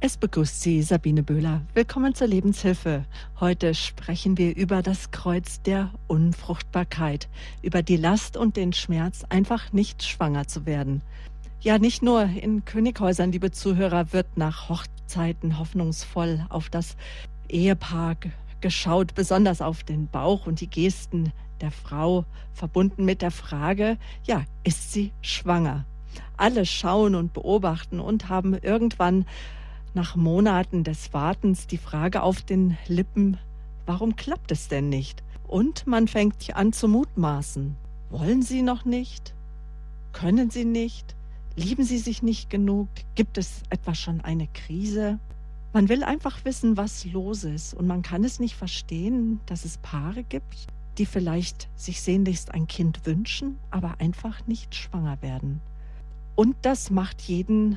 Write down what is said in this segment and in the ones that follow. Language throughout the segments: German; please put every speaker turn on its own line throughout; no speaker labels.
Es begrüßt Sie Sabine Böhler. Willkommen zur Lebenshilfe. Heute sprechen wir über das Kreuz der Unfruchtbarkeit, über die Last und den Schmerz, einfach nicht schwanger zu werden. Ja, nicht nur in Könighäusern, liebe Zuhörer, wird nach Hochzeiten hoffnungsvoll auf das Ehepaar geschaut, besonders auf den Bauch und die Gesten der Frau, verbunden mit der Frage, ja, ist sie schwanger? Alle schauen und beobachten und haben irgendwann nach Monaten des Wartens die Frage auf den Lippen, warum klappt es denn nicht? Und man fängt an zu mutmaßen. Wollen Sie noch nicht? Können Sie nicht? Lieben Sie sich nicht genug? Gibt es etwa schon eine Krise? Man will einfach wissen, was los ist, und man kann es nicht verstehen, dass es Paare gibt, die vielleicht sich sehnlichst ein Kind wünschen, aber einfach nicht schwanger werden. Und das macht jeden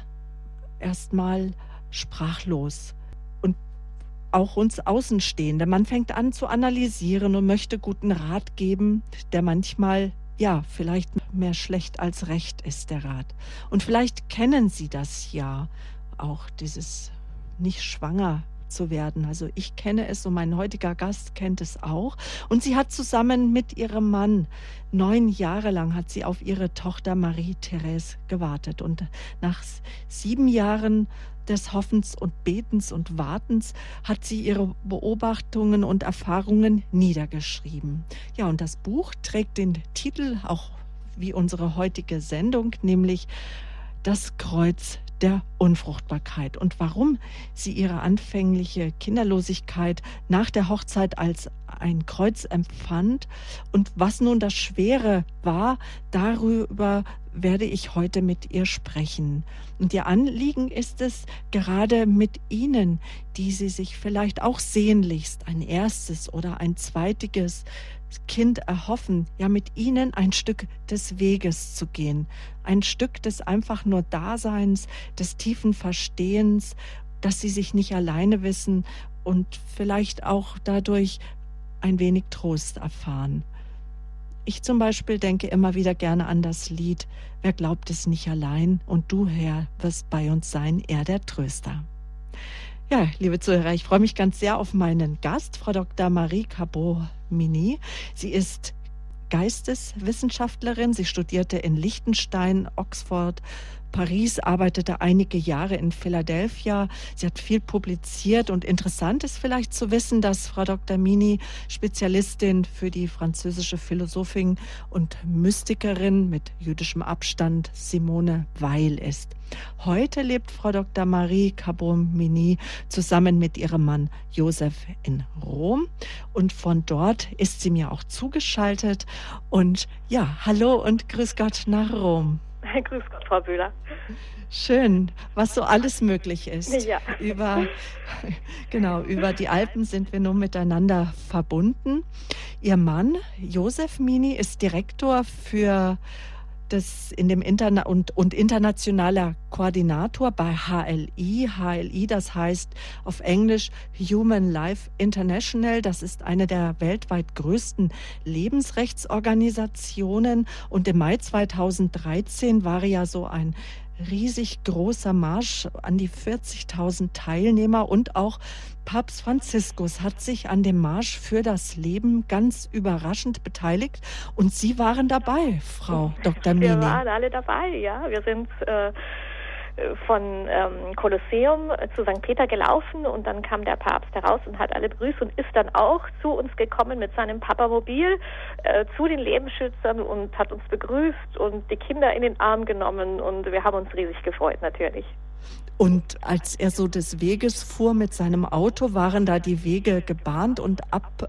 erstmal sprachlos. Und auch uns Außenstehende. Man fängt an zu analysieren und möchte guten Rat geben, der manchmal, ja, vielleicht mehr schlecht als recht ist, der Rat. Und vielleicht kennen Sie das ja auch, dieses nicht schwanger zu werden. Also ich kenne es und mein heutiger Gast kennt es auch. Und sie hat zusammen mit ihrem Mann 9 Jahre lang hat sie auf ihre Tochter Marie-Therese gewartet. Und nach 7 Jahren des Hoffens und Betens und Wartens hat sie ihre Beobachtungen und Erfahrungen niedergeschrieben. Ja, und das Buch trägt den Titel, auch wie unsere heutige Sendung, nämlich Das Kreuz der Unfruchtbarkeit, und warum sie ihre anfängliche Kinderlosigkeit nach der Hochzeit als ein Kreuz empfand und was nun das Schwere war, darüber werde ich heute mit ihr sprechen. Und ihr Anliegen ist es, gerade mit Ihnen, die Sie sich vielleicht auch sehnlichst ein erstes oder ein zweitiges Kind erhoffen, ja, mit Ihnen ein Stück des Weges zu gehen, ein Stück des einfach nur Daseins, des tiefen Verstehens, dass Sie sich nicht alleine wissen und vielleicht auch dadurch ein wenig Trost erfahren. Ich zum Beispiel denke immer wieder gerne an das Lied Wer glaubt es nicht allein, und du, Herr, wirst bei uns sein, er der Tröster. Ja, liebe Zuhörer, ich freue mich ganz sehr auf meinen Gast, Frau Dr. Marie Cabot-Mini. Sie ist Geisteswissenschaftlerin. Sie studierte in Liechtenstein, Oxford, Paris, arbeitete einige Jahre in Philadelphia. Sie hat viel publiziert, und interessant ist vielleicht zu wissen, dass Frau Dr. Mini Spezialistin für die französische Philosophin und Mystikerin mit jüdischem Abstand Simone Weil ist. Heute lebt Frau Dr. Marie Cabot-Mini zusammen mit ihrem Mann Josef in Rom, und von dort ist sie mir auch zugeschaltet. Und ja, hallo und grüß Gott nach Rom.
Grüß Gott, Frau Böhler.
Schön, was so alles möglich ist.
Ja.
Über die Alpen sind wir nun miteinander verbunden. Ihr Mann, Josef Mini, ist Direktor für das in dem und internationaler Koordinator bei HLI. HLI, das heißt auf Englisch Human Life International. Das ist eine der weltweit größten Lebensrechtsorganisationen. Und im Mai 2013 war ja so ein riesig großer Marsch, an die 40.000 Teilnehmer, und auch Papst Franziskus hat sich an dem Marsch für das Leben ganz überraschend beteiligt, und Sie waren dabei, Frau Dr. Mini.
Wir waren alle dabei, ja. Wir sind von Kolosseum zu St. Peter gelaufen, und dann kam der Papst heraus und hat alle begrüßt und ist dann auch zu uns gekommen mit seinem Papamobil zu den Lebensschützern und hat uns begrüßt und die Kinder in den Arm genommen, und wir haben uns riesig gefreut, natürlich.
Und als er so des Weges fuhr mit seinem Auto, waren da die Wege gebahnt und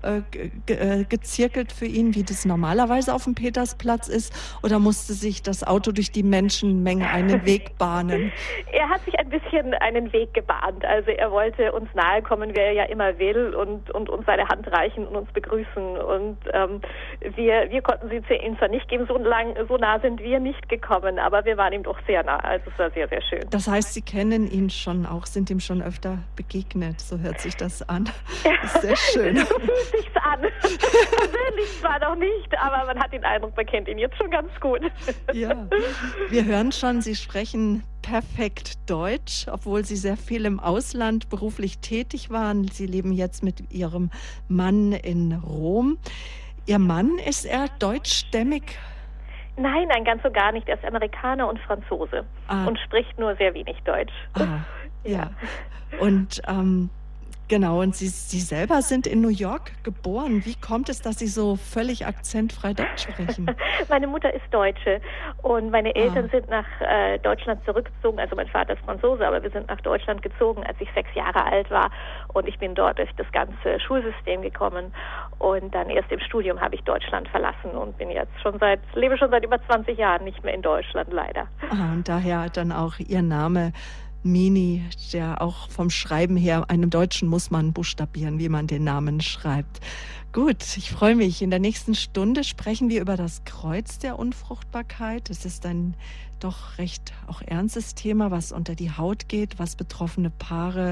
abgezirkelt für ihn, wie das normalerweise auf dem Petersplatz ist? Oder musste sich das Auto durch die Menschenmenge einen Weg bahnen?
Er hat sich ein bisschen einen Weg gebahnt. Also er wollte uns nahe kommen, wie er ja immer will, und uns seine Hand reichen und uns begrüßen. Und wir konnten sie ihm zwar nicht geben, so nah sind wir nicht gekommen, aber wir waren ihm doch sehr nah. Also es war sehr, sehr schön.
Das heißt, Sie kennen ihn schon auch, sind ihm schon öfter begegnet. So hört sich das an. Das ist sehr schön.
So fühlt sich's an. Persönlich zwar noch nicht, aber man hat den Eindruck, man kennt ihn jetzt schon ganz gut.
Ja, wir hören schon, Sie sprechen perfekt Deutsch, obwohl Sie sehr viel im Ausland beruflich tätig waren. Sie leben jetzt mit Ihrem Mann in Rom. Ihr Mann, ist er deutschstämmig?
Nein, ganz so gar nicht. Er ist Amerikaner und Franzose und spricht nur sehr wenig Deutsch.
Ja. Und genau, und Sie selber sind in New York geboren. Wie kommt es, dass Sie so völlig akzentfrei Deutsch sprechen?
Meine Mutter ist Deutsche und meine Eltern sind nach Deutschland zurückgezogen. Also mein Vater ist Franzose, aber wir sind nach Deutschland gezogen, als ich 6 Jahre alt war. Und ich bin dort durch das ganze Schulsystem gekommen. Und dann erst im Studium habe ich Deutschland verlassen und bin jetzt lebe schon seit über 20 Jahren nicht mehr in Deutschland, leider.
Und daher dann auch Ihr Name Mini, der auch vom Schreiben her, einem Deutschen muss man buchstabieren, wie man den Namen schreibt. Gut, ich freue mich. In der nächsten Stunde sprechen wir über das Kreuz der Unfruchtbarkeit. Es ist ein doch recht auch ernstes Thema, was unter die Haut geht, was betroffene Paare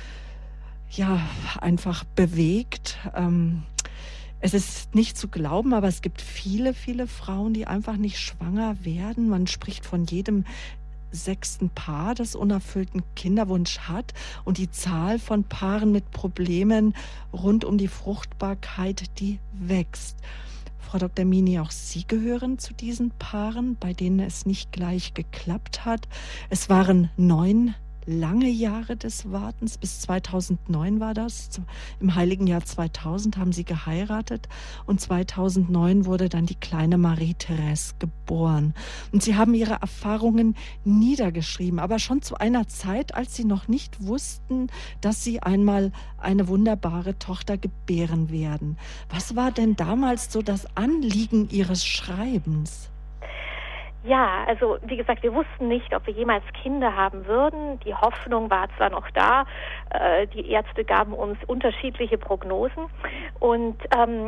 einfach bewegt. Es ist nicht zu glauben, aber es gibt viele, viele Frauen, die einfach nicht schwanger werden. Man spricht von jedem 6. Paar, das unerfüllten Kinderwunsch hat, und die Zahl von Paaren mit Problemen rund um die Fruchtbarkeit, die wächst. Frau Dr. Mini, auch Sie gehören zu diesen Paaren, bei denen es nicht gleich geklappt hat. Es waren 9 lange Jahre des Wartens, bis 2009 war das. Im heiligen Jahr 2000 haben Sie geheiratet und 2009 wurde dann die kleine Marie-Therese geboren. Und Sie haben Ihre Erfahrungen niedergeschrieben, aber schon zu einer Zeit, als Sie noch nicht wussten, dass Sie einmal eine wunderbare Tochter gebären werden. Was war denn damals so das Anliegen Ihres Schreibens?
Ja, also wie gesagt, wir wussten nicht, ob wir jemals Kinder haben würden. Die Hoffnung war zwar noch da, die Ärzte gaben uns unterschiedliche Prognosen und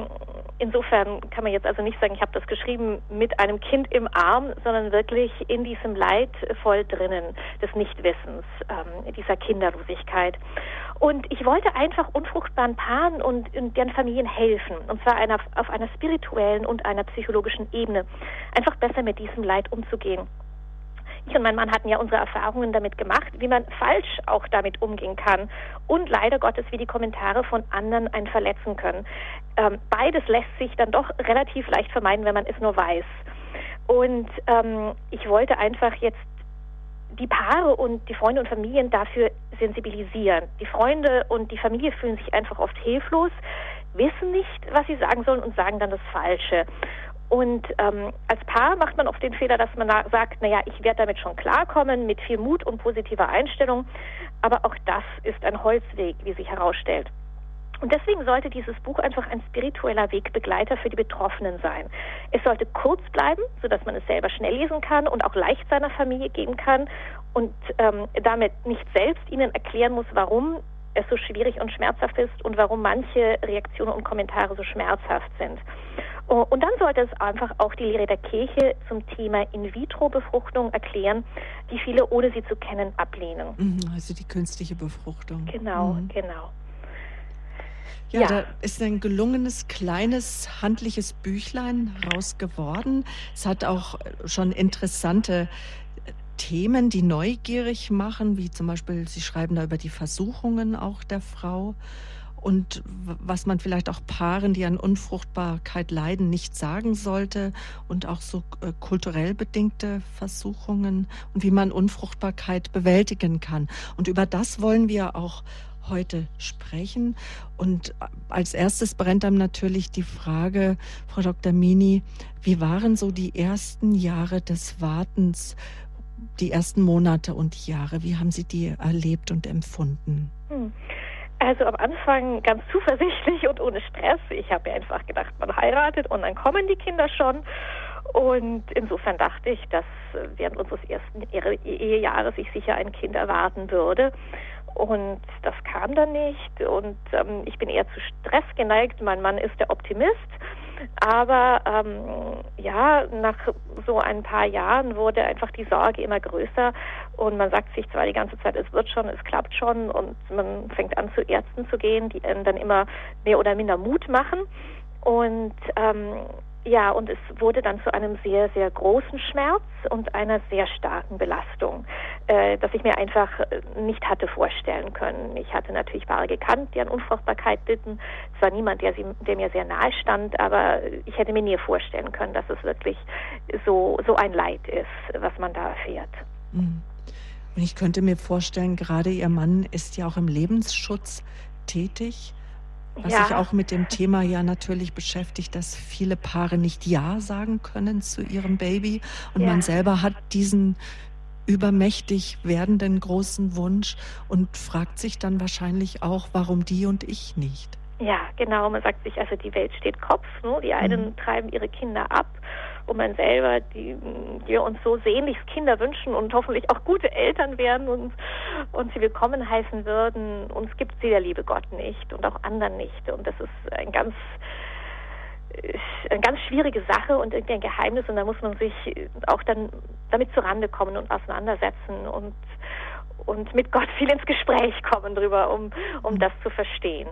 insofern kann man jetzt also nicht sagen, ich habe das geschrieben mit einem Kind im Arm, sondern wirklich in diesem Leid voll drinnen des Nichtwissens, dieser Kinderlosigkeit. Und ich wollte einfach unfruchtbaren Paaren und deren Familien helfen, und zwar auf einer spirituellen und einer psychologischen Ebene, einfach besser mit diesem Leid umzugehen. Ich und mein Mann hatten ja unsere Erfahrungen damit gemacht, wie man falsch auch damit umgehen kann und leider Gottes, wie die Kommentare von anderen einen verletzen können. Beides lässt sich dann doch relativ leicht vermeiden, wenn man es nur weiß. Und ich wollte einfach jetzt die Paare und die Freunde und Familien dafür sensibilisieren. Die Freunde und die Familie fühlen sich einfach oft hilflos, wissen nicht, was sie sagen sollen und sagen dann das Falsche. Und als Paar macht man oft den Fehler, dass man sagt, naja, ich werde damit schon klarkommen, mit viel Mut und positiver Einstellung. Aber auch das ist ein Holzweg, wie sich herausstellt. Und deswegen sollte dieses Buch einfach ein spiritueller Wegbegleiter für die Betroffenen sein. Es sollte kurz bleiben, sodass man es selber schnell lesen kann und auch leicht seiner Familie geben kann und damit nicht selbst ihnen erklären muss, warum es so schwierig und schmerzhaft ist und warum manche Reaktionen und Kommentare so schmerzhaft sind. Und dann sollte es einfach auch die Lehre der Kirche zum Thema In-vitro-Befruchtung erklären, die viele, ohne sie zu kennen, ablehnen.
Also die künstliche Befruchtung.
Genau.
Ja, da ist ein gelungenes, kleines, handliches Büchlein raus geworden. Es hat auch schon interessante Themen, die neugierig machen, wie zum Beispiel, Sie schreiben da über die Versuchungen auch der Frau und was man vielleicht auch Paaren, die an Unfruchtbarkeit leiden, nicht sagen sollte, und auch so kulturell bedingte Versuchungen und wie man Unfruchtbarkeit bewältigen kann. Und über das wollen wir auch heute sprechen. Und als erstes brennt einem natürlich die Frage, Frau Dr. Mini, wie waren so die ersten Jahre des Wartens, die ersten Monate und Jahre? Wie haben Sie die erlebt und empfunden?
Also am Anfang ganz zuversichtlich und ohne Stress. Ich habe ja einfach gedacht, man heiratet und dann kommen die Kinder schon. Und insofern dachte ich, dass während unseres ersten Ehejahres ich sicher ein Kind erwarten würde. Und das kam dann nicht. Und ich bin eher zu Stress geneigt. Mein Mann ist der Optimist. Aber nach so ein paar Jahren wurde einfach die Sorge immer größer und man sagt sich zwar die ganze Zeit, es wird schon, es klappt schon und man fängt an zu Ärzten zu gehen, die einem dann immer mehr oder minder Mut machen und und es wurde dann zu einem sehr, sehr großen Schmerz und einer sehr starken Belastung, dass ich mir einfach nicht hatte vorstellen können. Ich hatte natürlich Paare gekannt, die an Unfruchtbarkeit litten. Es war niemand, der mir sehr nahe stand, aber ich hätte mir nie vorstellen können, dass es wirklich so ein Leid ist, was man da erfährt.
Und ich könnte mir vorstellen, gerade Ihr Mann ist ja auch im Lebensschutz tätig. Was sich auch mit dem Thema ja natürlich beschäftigt, dass viele Paare nicht Ja sagen können zu ihrem Baby und man selber hat diesen übermächtig werdenden großen Wunsch und fragt sich dann wahrscheinlich auch, warum die und ich nicht.
Ja, genau. Man sagt sich, also die Welt steht Kopf. Ne? Die einen treiben ihre Kinder ab und man selber, die wir uns so sehnlichst Kinder wünschen und hoffentlich auch gute Eltern werden und sie willkommen heißen würden. Uns gibt sie der liebe Gott nicht und auch anderen nicht. Und das ist eine ganz schwierige Sache und irgendwie ein Geheimnis und da muss man sich auch dann damit zurande kommen und auseinandersetzen und mit Gott viel ins Gespräch kommen drüber, um das zu verstehen.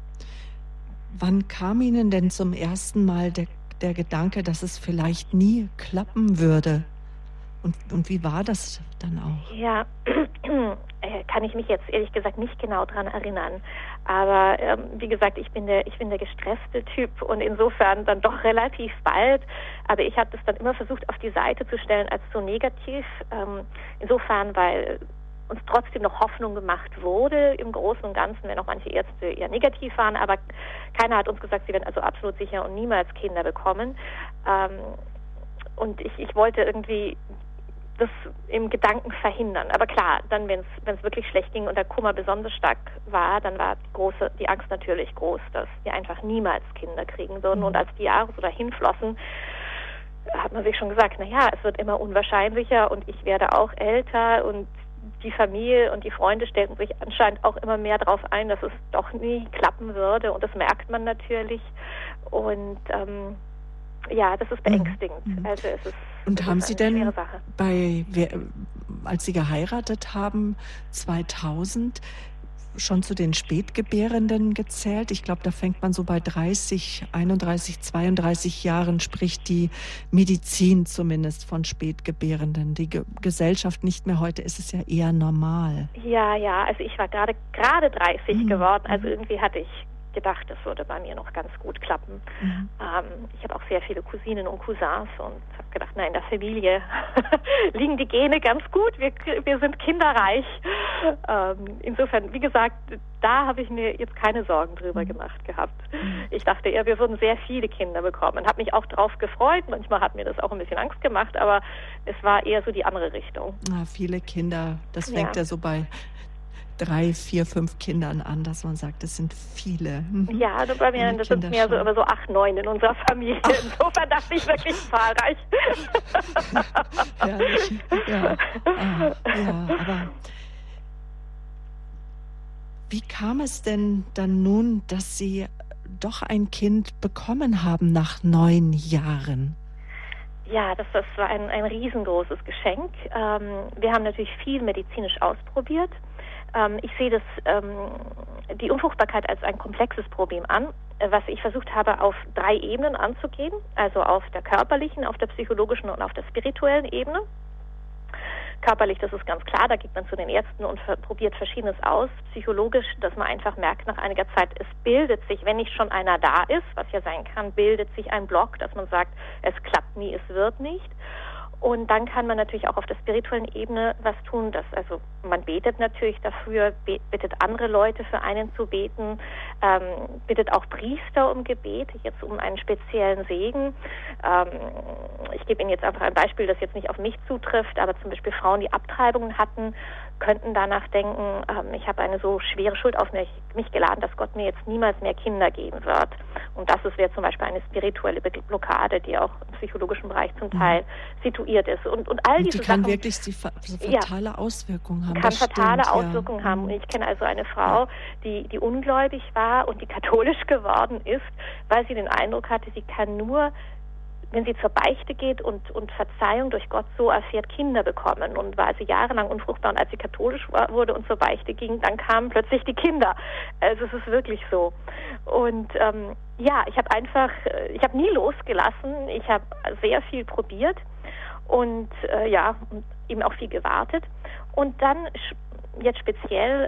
Wann kam Ihnen denn zum ersten Mal der Gedanke, dass es vielleicht nie klappen würde? Und wie war das dann auch?
Ja, kann ich mich jetzt ehrlich gesagt nicht genau dran erinnern. Aber wie gesagt, ich bin der gestresste Typ und insofern dann doch relativ bald. Aber ich habe das dann immer versucht auf die Seite zu stellen als so negativ. Insofern, weil uns trotzdem noch Hoffnung gemacht wurde im Großen und Ganzen, wenn auch manche Ärzte eher negativ waren, aber keiner hat uns gesagt, sie werden also absolut sicher und niemals Kinder bekommen. Und ich wollte irgendwie das im Gedanken verhindern. Aber klar, dann, wenn es wirklich schlecht ging und der Kummer besonders stark war, dann war die Angst natürlich groß, dass wir einfach niemals Kinder kriegen würden. Und als die Jahre so dahin flossen, hat man sich schon gesagt, es wird immer unwahrscheinlicher und ich werde auch älter und die Familie und die Freunde stellten sich anscheinend auch immer mehr darauf ein, dass es doch nie klappen würde und das merkt man natürlich und das ist beängstigend. Also es ist
und haben Sie denn
schwere Sache.
Als Sie geheiratet haben, 2000, schon zu den Spätgebärenden gezählt? Ich glaube, da fängt man so bei 30, 31, 32 Jahren, spricht die Medizin zumindest von Spätgebärenden. Die Gesellschaft nicht mehr, heute ist es ja eher normal.
Ja, also ich war gerade 30 geworden, also irgendwie hatte ich gedacht, das würde bei mir noch ganz gut klappen. Ich habe auch sehr viele Cousinen und Cousins und habe gedacht, in der Familie liegen die Gene ganz gut, wir sind kinderreich. Insofern, wie gesagt, da habe ich mir jetzt keine Sorgen drüber gemacht gehabt. Ich dachte eher, wir würden sehr viele Kinder bekommen. Habe mich auch drauf gefreut, manchmal hat mir das auch ein bisschen Angst gemacht, aber es war eher so die andere Richtung.
Viele Kinder, das fängt ja so bei 3, 4, 5 Kindern an, dass man sagt, das sind viele.
Ja, bei mir das sind mehr so 8, 9 in unserer Familie. Insofern dachte ich wirklich zahlreich.
Herrlich. Aber wie kam es denn dann nun, dass Sie doch ein Kind bekommen haben nach 9 Jahren?
Ja, das war ein riesengroßes Geschenk. Wir haben natürlich viel medizinisch ausprobiert. Ich sehe die Unfruchtbarkeit als ein komplexes Problem an, was ich versucht habe, auf 3 Ebenen anzugehen, also auf der körperlichen, auf der psychologischen und auf der spirituellen Ebene. Körperlich, das ist ganz klar, da geht man zu den Ärzten und probiert Verschiedenes aus. Psychologisch, dass man einfach merkt nach einiger Zeit, es bildet sich, wenn nicht schon einer da ist, was ja sein kann, bildet sich ein Block, dass man sagt, es klappt nie, es wird nicht. Und dann kann man natürlich auch auf der spirituellen Ebene was tun. Also man betet natürlich dafür, bittet andere Leute für einen zu beten, bittet auch Priester um Gebet, jetzt um einen speziellen Segen. Ich gebe Ihnen jetzt einfach ein Beispiel, das jetzt nicht auf mich zutrifft, aber zum Beispiel Frauen, die Abtreibungen hatten, könnten danach denken, ich habe eine so schwere Schuld auf mich geladen, dass Gott mir jetzt niemals mehr Kinder geben wird. Und das wäre zum Beispiel eine spirituelle Blockade, die auch im psychologischen Bereich zum Teil situiert ist. Und all diese
die kann
Sachen,
wirklich fatale Auswirkungen haben.
Kann fatale Auswirkungen haben. Und ich kenne also eine Frau, die ungläubig war und die katholisch geworden ist, weil sie den Eindruck hatte, sie kann nur, wenn sie zur Beichte geht und Verzeihung durch Gott so erfährt, Kinder bekommen. Und war also jahrelang unfruchtbar. Und als sie katholisch wurde und zur Beichte ging, dann kamen plötzlich die Kinder. Also es ist wirklich so. Und ich habe nie losgelassen. Ich habe sehr viel probiert und eben auch viel gewartet. Und dann jetzt speziell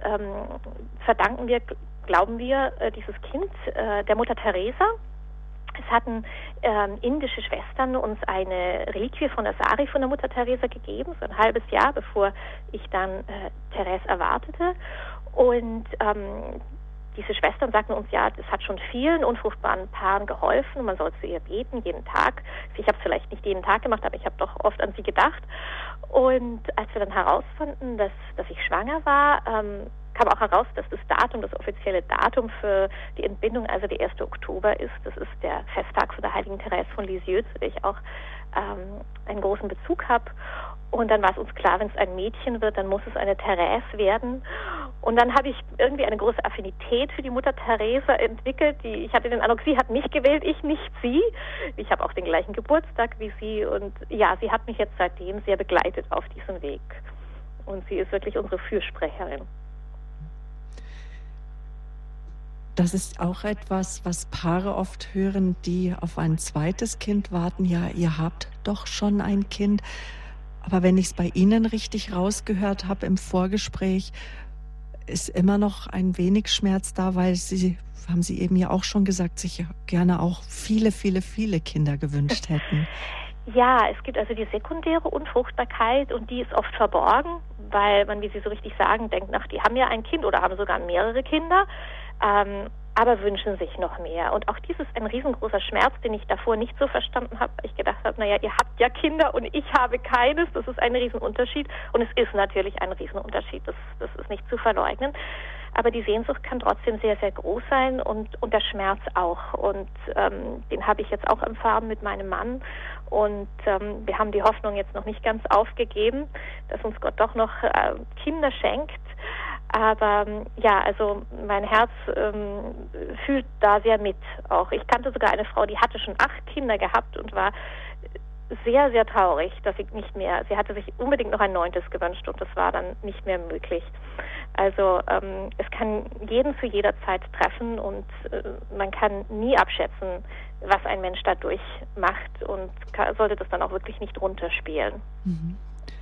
glauben wir, dieses Kind der Mutter Teresa. Es hatten indische Schwestern uns eine Reliquie von der Sari von der Mutter Teresa gegeben, so ein halbes Jahr, bevor ich dann Therese erwartete. Und diese Schwestern sagten uns, ja, das hat schon vielen unfruchtbaren Paaren geholfen und man soll zu ihr beten, jeden Tag. Ich habe es vielleicht nicht jeden Tag gemacht, aber ich habe doch oft an sie gedacht. Und als wir dann herausfanden, dass ich schwanger war, kam auch heraus, dass das offizielle Datum für die Entbindung, also der 1. Oktober ist. Das ist der Festtag von der heiligen Therese von Lisieux, zu der ich auch einen großen Bezug habe. Und dann war es uns klar, wenn es ein Mädchen wird, dann muss es eine Therese werden. Und dann habe ich irgendwie eine große Affinität für die Mutter Teresa entwickelt. Ich hatte den Eindruck, sie hat mich gewählt, ich nicht sie. Ich habe auch den gleichen Geburtstag wie sie. Und ja, sie hat mich jetzt seitdem sehr begleitet auf diesem Weg. Und sie ist wirklich unsere Fürsprecherin.
Das ist auch etwas, was Paare oft hören, die auf ein zweites Kind warten. Ja, ihr habt doch schon ein Kind. Aber wenn ich es bei Ihnen richtig rausgehört habe im Vorgespräch, ist immer noch ein wenig Schmerz da, weil haben Sie eben ja auch schon gesagt, sich gerne auch viele, viele, viele Kinder gewünscht hätten.
Ja, es gibt also die sekundäre Unfruchtbarkeit und die ist oft verborgen, weil man, wie Sie so richtig sagen, denkt, die haben ja ein Kind oder haben sogar mehrere Kinder. Aber wünschen sich noch mehr. Und auch dies ist ein riesengroßer Schmerz, den ich davor nicht so verstanden habe. Ich gedacht habe, ihr habt ja Kinder und ich habe keines. Das ist ein Riesenunterschied. Und es ist natürlich ein Riesenunterschied. Das ist nicht zu verleugnen. Aber die Sehnsucht kann trotzdem sehr, sehr groß sein und der Schmerz auch. Und den habe ich jetzt auch erfahren mit meinem Mann. Und wir haben die Hoffnung jetzt noch nicht ganz aufgegeben, dass uns Gott doch noch Kinder schenkt. Aber also mein Herz fühlt da sehr mit auch. Ich kannte sogar eine Frau, die hatte schon 8 Kinder gehabt und war sehr, sehr traurig, dass sie hatte sich unbedingt noch ein 9. gewünscht und das war dann nicht mehr möglich. Also es kann jeden zu jeder Zeit treffen und man kann nie abschätzen, was ein Mensch dadurch macht und sollte das dann auch wirklich nicht runterspielen.
Mhm.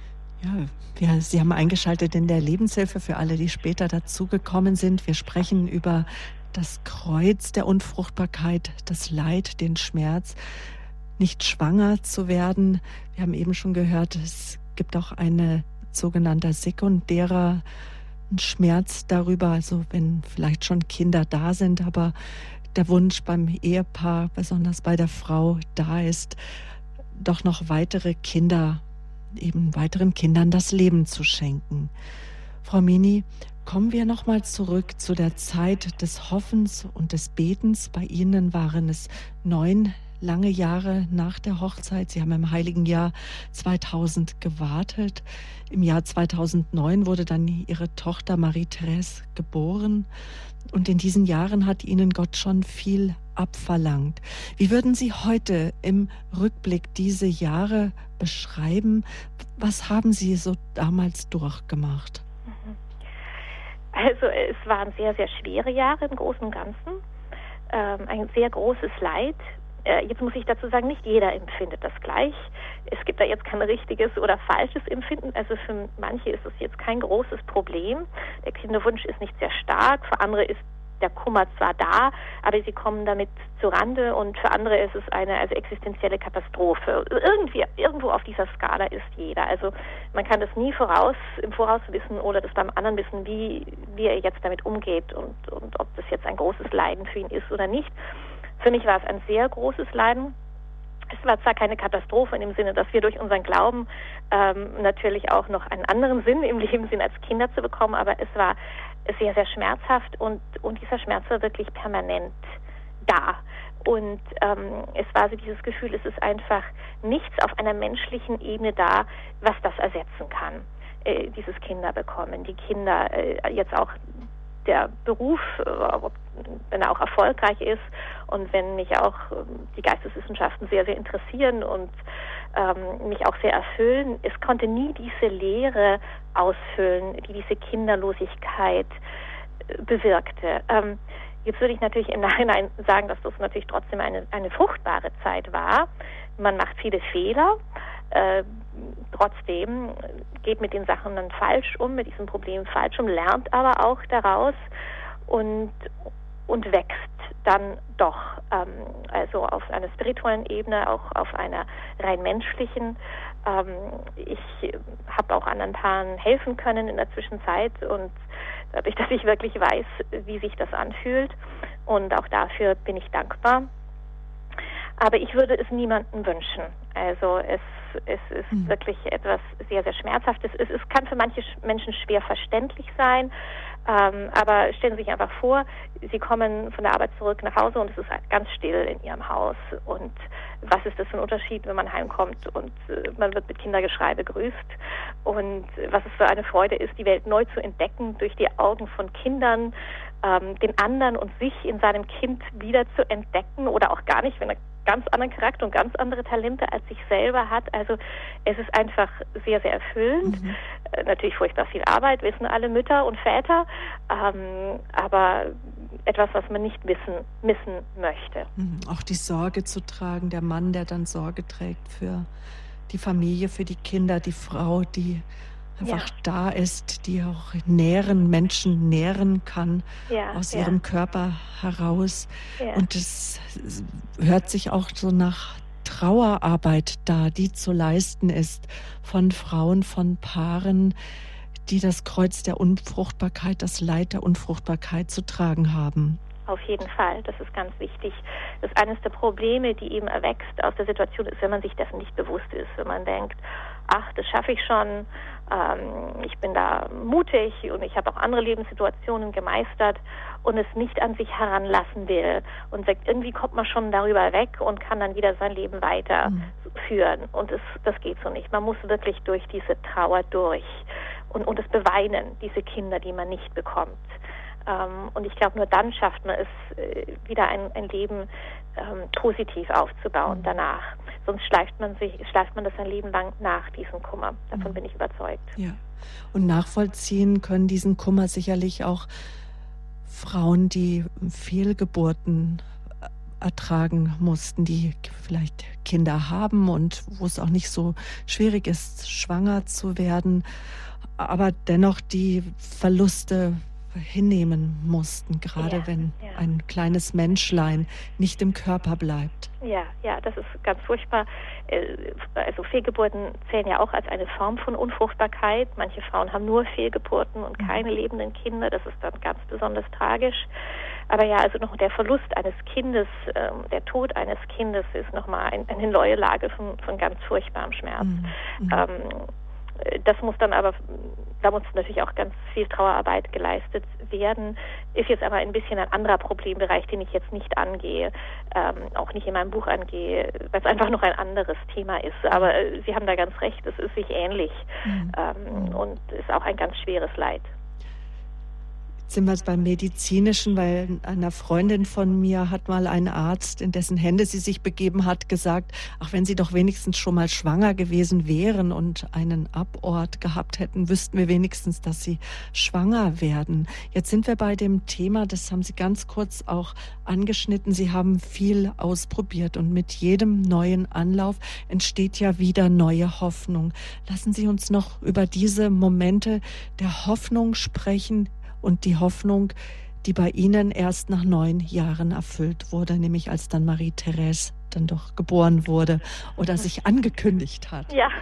Ja, Sie haben eingeschaltet in der Lebenshilfe für alle, die später dazugekommen sind. Wir sprechen über das Kreuz der Unfruchtbarkeit, das Leid, den Schmerz, nicht schwanger zu werden. Wir haben eben schon gehört, es gibt auch eine sogenannte sekundärer Schmerz darüber, also wenn vielleicht schon Kinder da sind, aber der Wunsch beim Ehepaar, besonders bei der Frau, da ist, doch noch weiteren Kindern das Leben zu schenken. Frau Mini, kommen wir nochmal zurück zu der Zeit des Hoffens und des Betens. Bei Ihnen waren es 9 lange Jahre nach der Hochzeit. Sie haben im heiligen Jahr 2000 gewartet. Im Jahr 2009 wurde dann Ihre Tochter Marie-Therese geboren. Und in diesen Jahren hat Ihnen Gott schon viel abverlangt. Wie würden Sie heute im Rückblick diese Jahre beschreiben? Was haben Sie so damals durchgemacht?
Also es waren sehr, sehr schwere Jahre im Großen und Ganzen. Ein sehr großes Leid. Jetzt muss ich dazu sagen, nicht jeder empfindet das gleich. Es gibt da jetzt kein richtiges oder falsches Empfinden. Also für manche ist es jetzt kein großes Problem. Der Kinderwunsch ist nicht sehr stark. Für andere ist der Kummer zwar da, aber sie kommen damit zurande und für andere ist es eine existenzielle Katastrophe. Irgendwo auf dieser Skala ist jeder. Also man kann das nie im Voraus wissen oder das beim anderen wissen, wie er jetzt damit umgeht und ob das jetzt ein großes Leiden für ihn ist oder nicht. Für mich war es ein sehr großes Leiden. Es war zwar keine Katastrophe in dem Sinne, dass wir durch unseren Glauben natürlich auch noch einen anderen Sinn im Leben sind, als Kinder zu bekommen, aber es war sehr, sehr schmerzhaft und dieser Schmerz war wirklich permanent da. Und es war so dieses Gefühl, es ist einfach nichts auf einer menschlichen Ebene da, was das ersetzen kann, dieses Kinderbekommen. Die Kinder, jetzt auch der Beruf, wenn er auch erfolgreich ist und wenn mich auch die Geisteswissenschaften sehr, sehr interessieren und mich auch sehr erfüllen, es konnte nie diese Leere ausfüllen, die diese Kinderlosigkeit bewirkte. Jetzt würde ich natürlich im Nachhinein sagen, dass das natürlich trotzdem eine fruchtbare Zeit war. Man macht viele Fehler. Trotzdem geht mit den Sachen dann falsch um, mit diesem Problem falsch um, lernt aber auch daraus und wächst dann doch, also auf einer spirituellen Ebene, auch auf einer rein menschlichen. Ich habe auch anderen Paaren helfen können in der Zwischenzeit und dadurch, dass ich wirklich weiß, wie sich das anfühlt, und auch dafür bin ich dankbar. Aber ich würde es niemandem wünschen. Also es ist wirklich etwas sehr, sehr Schmerzhaftes. Es kann für manche Menschen schwer verständlich sein, aber stellen Sie sich einfach vor, Sie kommen von der Arbeit zurück nach Hause und es ist ganz still in Ihrem Haus. Und was ist das für ein Unterschied, wenn man heimkommt und man wird mit Kindergeschrei begrüßt? Und was es für eine Freude ist, die Welt neu zu entdecken durch die Augen von Kindern, den anderen und sich in seinem Kind wieder zu entdecken oder auch gar nicht, wenn er ganz anderen Charakter und ganz andere Talente als sich selber hat. Also es ist einfach sehr, sehr erfüllend. Natürlich furchtbar viel Arbeit, wissen alle Mütter und Väter, aber etwas, was man nicht missen möchte.
Auch die Sorge zu tragen, der Mann, der dann Sorge trägt für die Familie, für die Kinder, die Frau, die einfach da ist, die auch Menschen nähren kann aus ihrem Körper heraus. Und es hört sich auch so nach Trauerarbeit da, die zu leisten ist von Frauen, von Paaren, die das Kreuz der Unfruchtbarkeit, das Leid der Unfruchtbarkeit zu tragen haben.
Auf jeden Fall, das ist ganz wichtig. Das ist eines der Probleme, die eben erwächst aus der Situation, ist, wenn man sich dessen nicht bewusst ist, wenn man denkt, ach, das schaffe ich schon, ich bin da mutig und ich habe auch andere Lebenssituationen gemeistert und es nicht an sich heranlassen will und sagt, irgendwie kommt man schon darüber weg und kann dann wieder sein Leben weiterführen. Und das geht so nicht. Man muss wirklich durch diese Trauer durch und das beweinen, diese Kinder, die man nicht bekommt. Und ich glaube, nur dann schafft man es, wieder ein Leben positiv aufzubauen danach. Sonst schleift man das ein Leben lang nach, diesem Kummer. Davon bin ich überzeugt.
Ja. Und nachvollziehen können diesen Kummer sicherlich auch Frauen, die Fehlgeburten ertragen mussten, die vielleicht Kinder haben und wo es auch nicht so schwierig ist, schwanger zu werden, aber dennoch die Verluste hinnehmen mussten, gerade wenn ein kleines Menschlein nicht im Körper bleibt.
Ja, das ist ganz furchtbar. Also Fehlgeburten zählen ja auch als eine Form von Unfruchtbarkeit. Manche Frauen haben nur Fehlgeburten und keine lebenden Kinder. Das ist dann ganz besonders tragisch. Aber ja, also noch der Verlust eines Kindes, der Tod eines Kindes ist nochmal eine neue Lage von ganz furchtbarem Schmerz. Das muss dann aber, da muss natürlich auch ganz viel Trauerarbeit geleistet werden. Ist jetzt aber ein bisschen ein anderer Problembereich, den ich jetzt nicht angehe, auch nicht in meinem Buch angehe, weil es einfach noch ein anderes Thema ist. Aber Sie haben da ganz recht, es ist sich ähnlich und ist auch ein ganz schweres Leid.
Sind wir beim Medizinischen, weil einer Freundin von mir hat mal ein Arzt, in dessen Hände sie sich begeben hat, gesagt, ach, wenn sie doch wenigstens schon mal schwanger gewesen wären und einen Abort gehabt hätten, wüssten wir wenigstens, dass sie schwanger werden. Jetzt sind wir bei dem Thema, das haben Sie ganz kurz auch angeschnitten, Sie haben viel ausprobiert und mit jedem neuen Anlauf entsteht ja wieder neue Hoffnung. Lassen Sie uns noch über diese Momente der Hoffnung sprechen, und die Hoffnung, die bei Ihnen erst nach 9 Jahren erfüllt wurde, nämlich als dann Marie-Therese dann doch geboren wurde oder sich angekündigt hat.
Ja,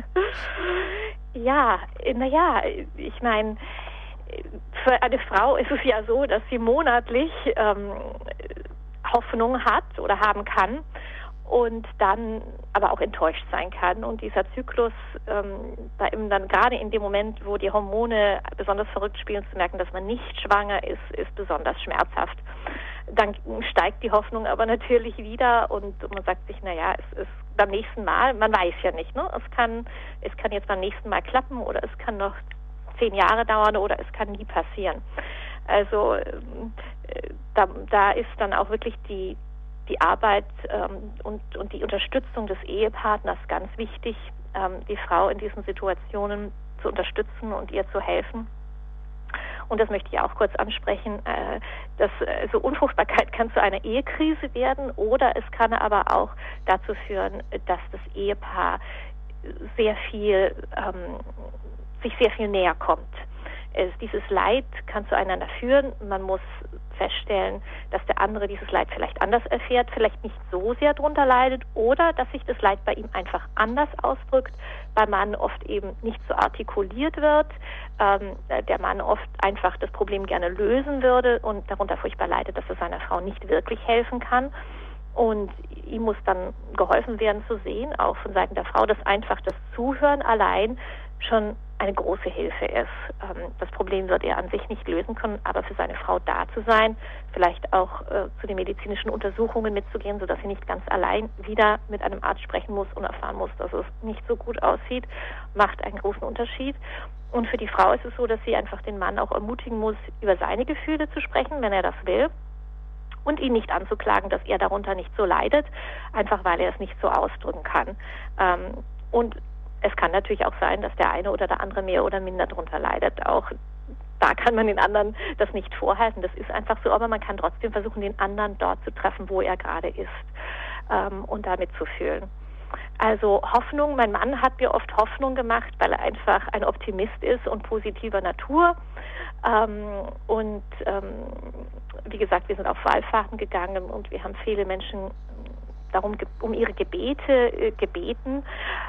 ich meine, für eine Frau ist es ja so, dass sie monatlich Hoffnung hat oder haben kann und dann aber auch enttäuscht sein kann. Und dieser Zyklus, da eben dann gerade in dem Moment, wo die Hormone besonders verrückt spielen, zu merken, dass man nicht schwanger ist, ist besonders schmerzhaft. Dann steigt die Hoffnung aber natürlich wieder und man sagt sich, naja, es ist beim nächsten Mal, man weiß ja nicht, ne? Es kann jetzt beim nächsten Mal klappen oder es kann noch 10 Jahre dauern oder es kann nie passieren. Also da ist dann auch wirklich die Arbeit und die Unterstützung des Ehepartners ganz wichtig, die Frau in diesen Situationen zu unterstützen und ihr zu helfen. Und das möchte ich auch kurz ansprechen, dass also Unfruchtbarkeit kann zu einer Ehekrise werden oder es kann aber auch dazu führen, dass das Ehepaar sich sehr viel näher kommt. Dieses Leid kann zueinander führen. Man muss feststellen, dass der andere dieses Leid vielleicht anders erfährt, vielleicht nicht so sehr drunter leidet oder dass sich das Leid bei ihm einfach anders ausdrückt, beim Mann oft eben nicht so artikuliert wird, der Mann oft einfach das Problem gerne lösen würde und darunter furchtbar leidet, dass er seiner Frau nicht wirklich helfen kann. Und ihm muss dann geholfen werden zu sehen, auch von Seiten der Frau, dass einfach das Zuhören allein schon eine große Hilfe ist. Das Problem wird er an sich nicht lösen können, aber für seine Frau da zu sein, vielleicht auch zu den medizinischen Untersuchungen mitzugehen, sodass sie nicht ganz allein wieder mit einem Arzt sprechen muss und erfahren muss, dass es nicht so gut aussieht, macht einen großen Unterschied. Und für die Frau ist es so, dass sie einfach den Mann auch ermutigen muss, über seine Gefühle zu sprechen, wenn er das will. Und ihn nicht anzuklagen, dass er darunter nicht so leidet, einfach weil er es nicht so ausdrücken kann. Und es kann natürlich auch sein, dass der eine oder der andere mehr oder minder darunter leidet. Auch da kann man den anderen das nicht vorhalten. Das ist einfach so, aber man kann trotzdem versuchen, den anderen dort zu treffen, wo er gerade ist und damit zu fühlen. Also Hoffnung, mein Mann hat mir oft Hoffnung gemacht, weil er einfach ein Optimist ist und positiver Natur. Wie gesagt, wir sind auf Wallfahrten gegangen und wir haben viele Menschen um ihre Gebete gebeten.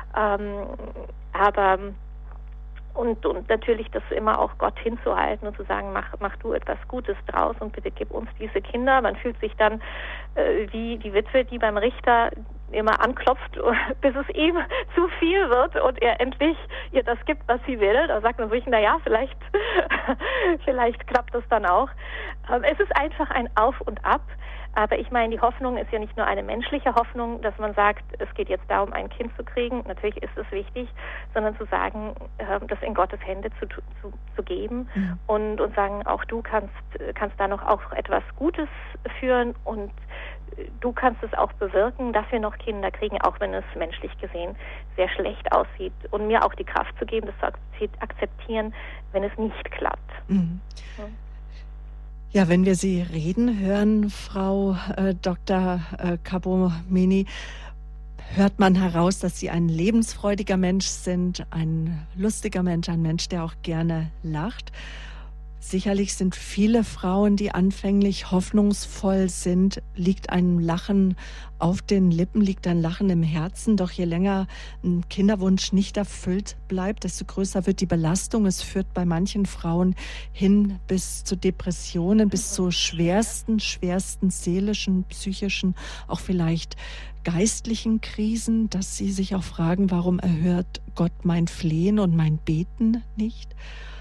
Und natürlich das immer auch Gott hinzuhalten und zu sagen, mach du etwas Gutes draus und bitte gib uns diese Kinder. Man fühlt sich dann wie die Witwe, die beim Richter immer anklopft, bis es ihm zu viel wird und er endlich ihr das gibt, was sie will. Da sagt man sich, naja, vielleicht klappt das dann auch. Es ist einfach ein Auf und Ab. Aber ich meine, die Hoffnung ist ja nicht nur eine menschliche Hoffnung, dass man sagt, es geht jetzt darum, ein Kind zu kriegen. Natürlich ist es wichtig, sondern zu sagen, das in Gottes Hände zu geben und sagen, auch du kannst da noch auch etwas Gutes führen und du kannst es auch bewirken, dass wir noch Kinder kriegen, auch wenn es menschlich gesehen sehr schlecht aussieht. Und mir auch die Kraft zu geben, das zu akzeptieren, wenn es nicht klappt.
Mhm. Ja, wenn wir Sie reden hören, Frau Dr. Cabomeni, hört man heraus, dass Sie ein lebensfreudiger Mensch sind, ein lustiger Mensch, ein Mensch, der auch gerne lacht. Sicherlich sind viele Frauen, die anfänglich hoffnungsvoll sind, liegt ein Lachen auf den Lippen, liegt ein Lachen im Herzen. Doch je länger ein Kinderwunsch nicht erfüllt bleibt, desto größer wird die Belastung. Es führt bei manchen Frauen hin bis zu Depressionen, bis zu schwersten seelischen, psychischen, auch vielleicht geistlichen Krisen, dass sie sich auch fragen, warum erhört Gott mein Flehen und mein Beten nicht?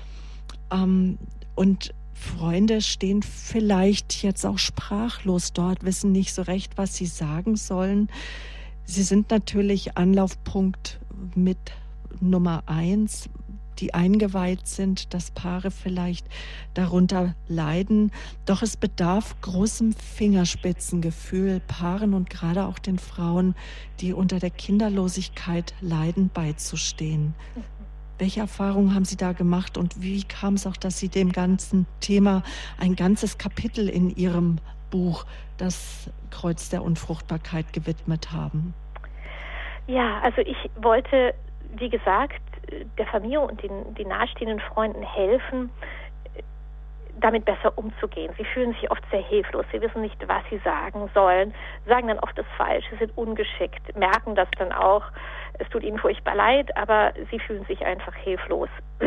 Und Freunde stehen vielleicht jetzt auch sprachlos dort, wissen nicht so recht, was sie sagen sollen. Sie sind natürlich Anlaufpunkt mit Nummer 1, die eingeweiht sind, dass Paare vielleicht darunter leiden. Doch es bedarf großem Fingerspitzengefühl, Paaren und gerade auch den Frauen, die unter der Kinderlosigkeit leiden, beizustehen. Welche Erfahrungen haben Sie da gemacht und wie kam es auch, dass Sie dem ganzen Thema ein ganzes Kapitel in Ihrem Buch, das Kreuz der Unfruchtbarkeit, gewidmet haben?
Ja, also ich wollte, wie gesagt, der Familie und den nahestehenden Freunden helfen, damit besser umzugehen. Sie fühlen sich oft sehr hilflos, sie wissen nicht, was sie sagen sollen, sagen dann oft das Falsche, sind ungeschickt, merken das dann auch, es tut ihnen furchtbar leid, aber sie fühlen sich einfach hilflos.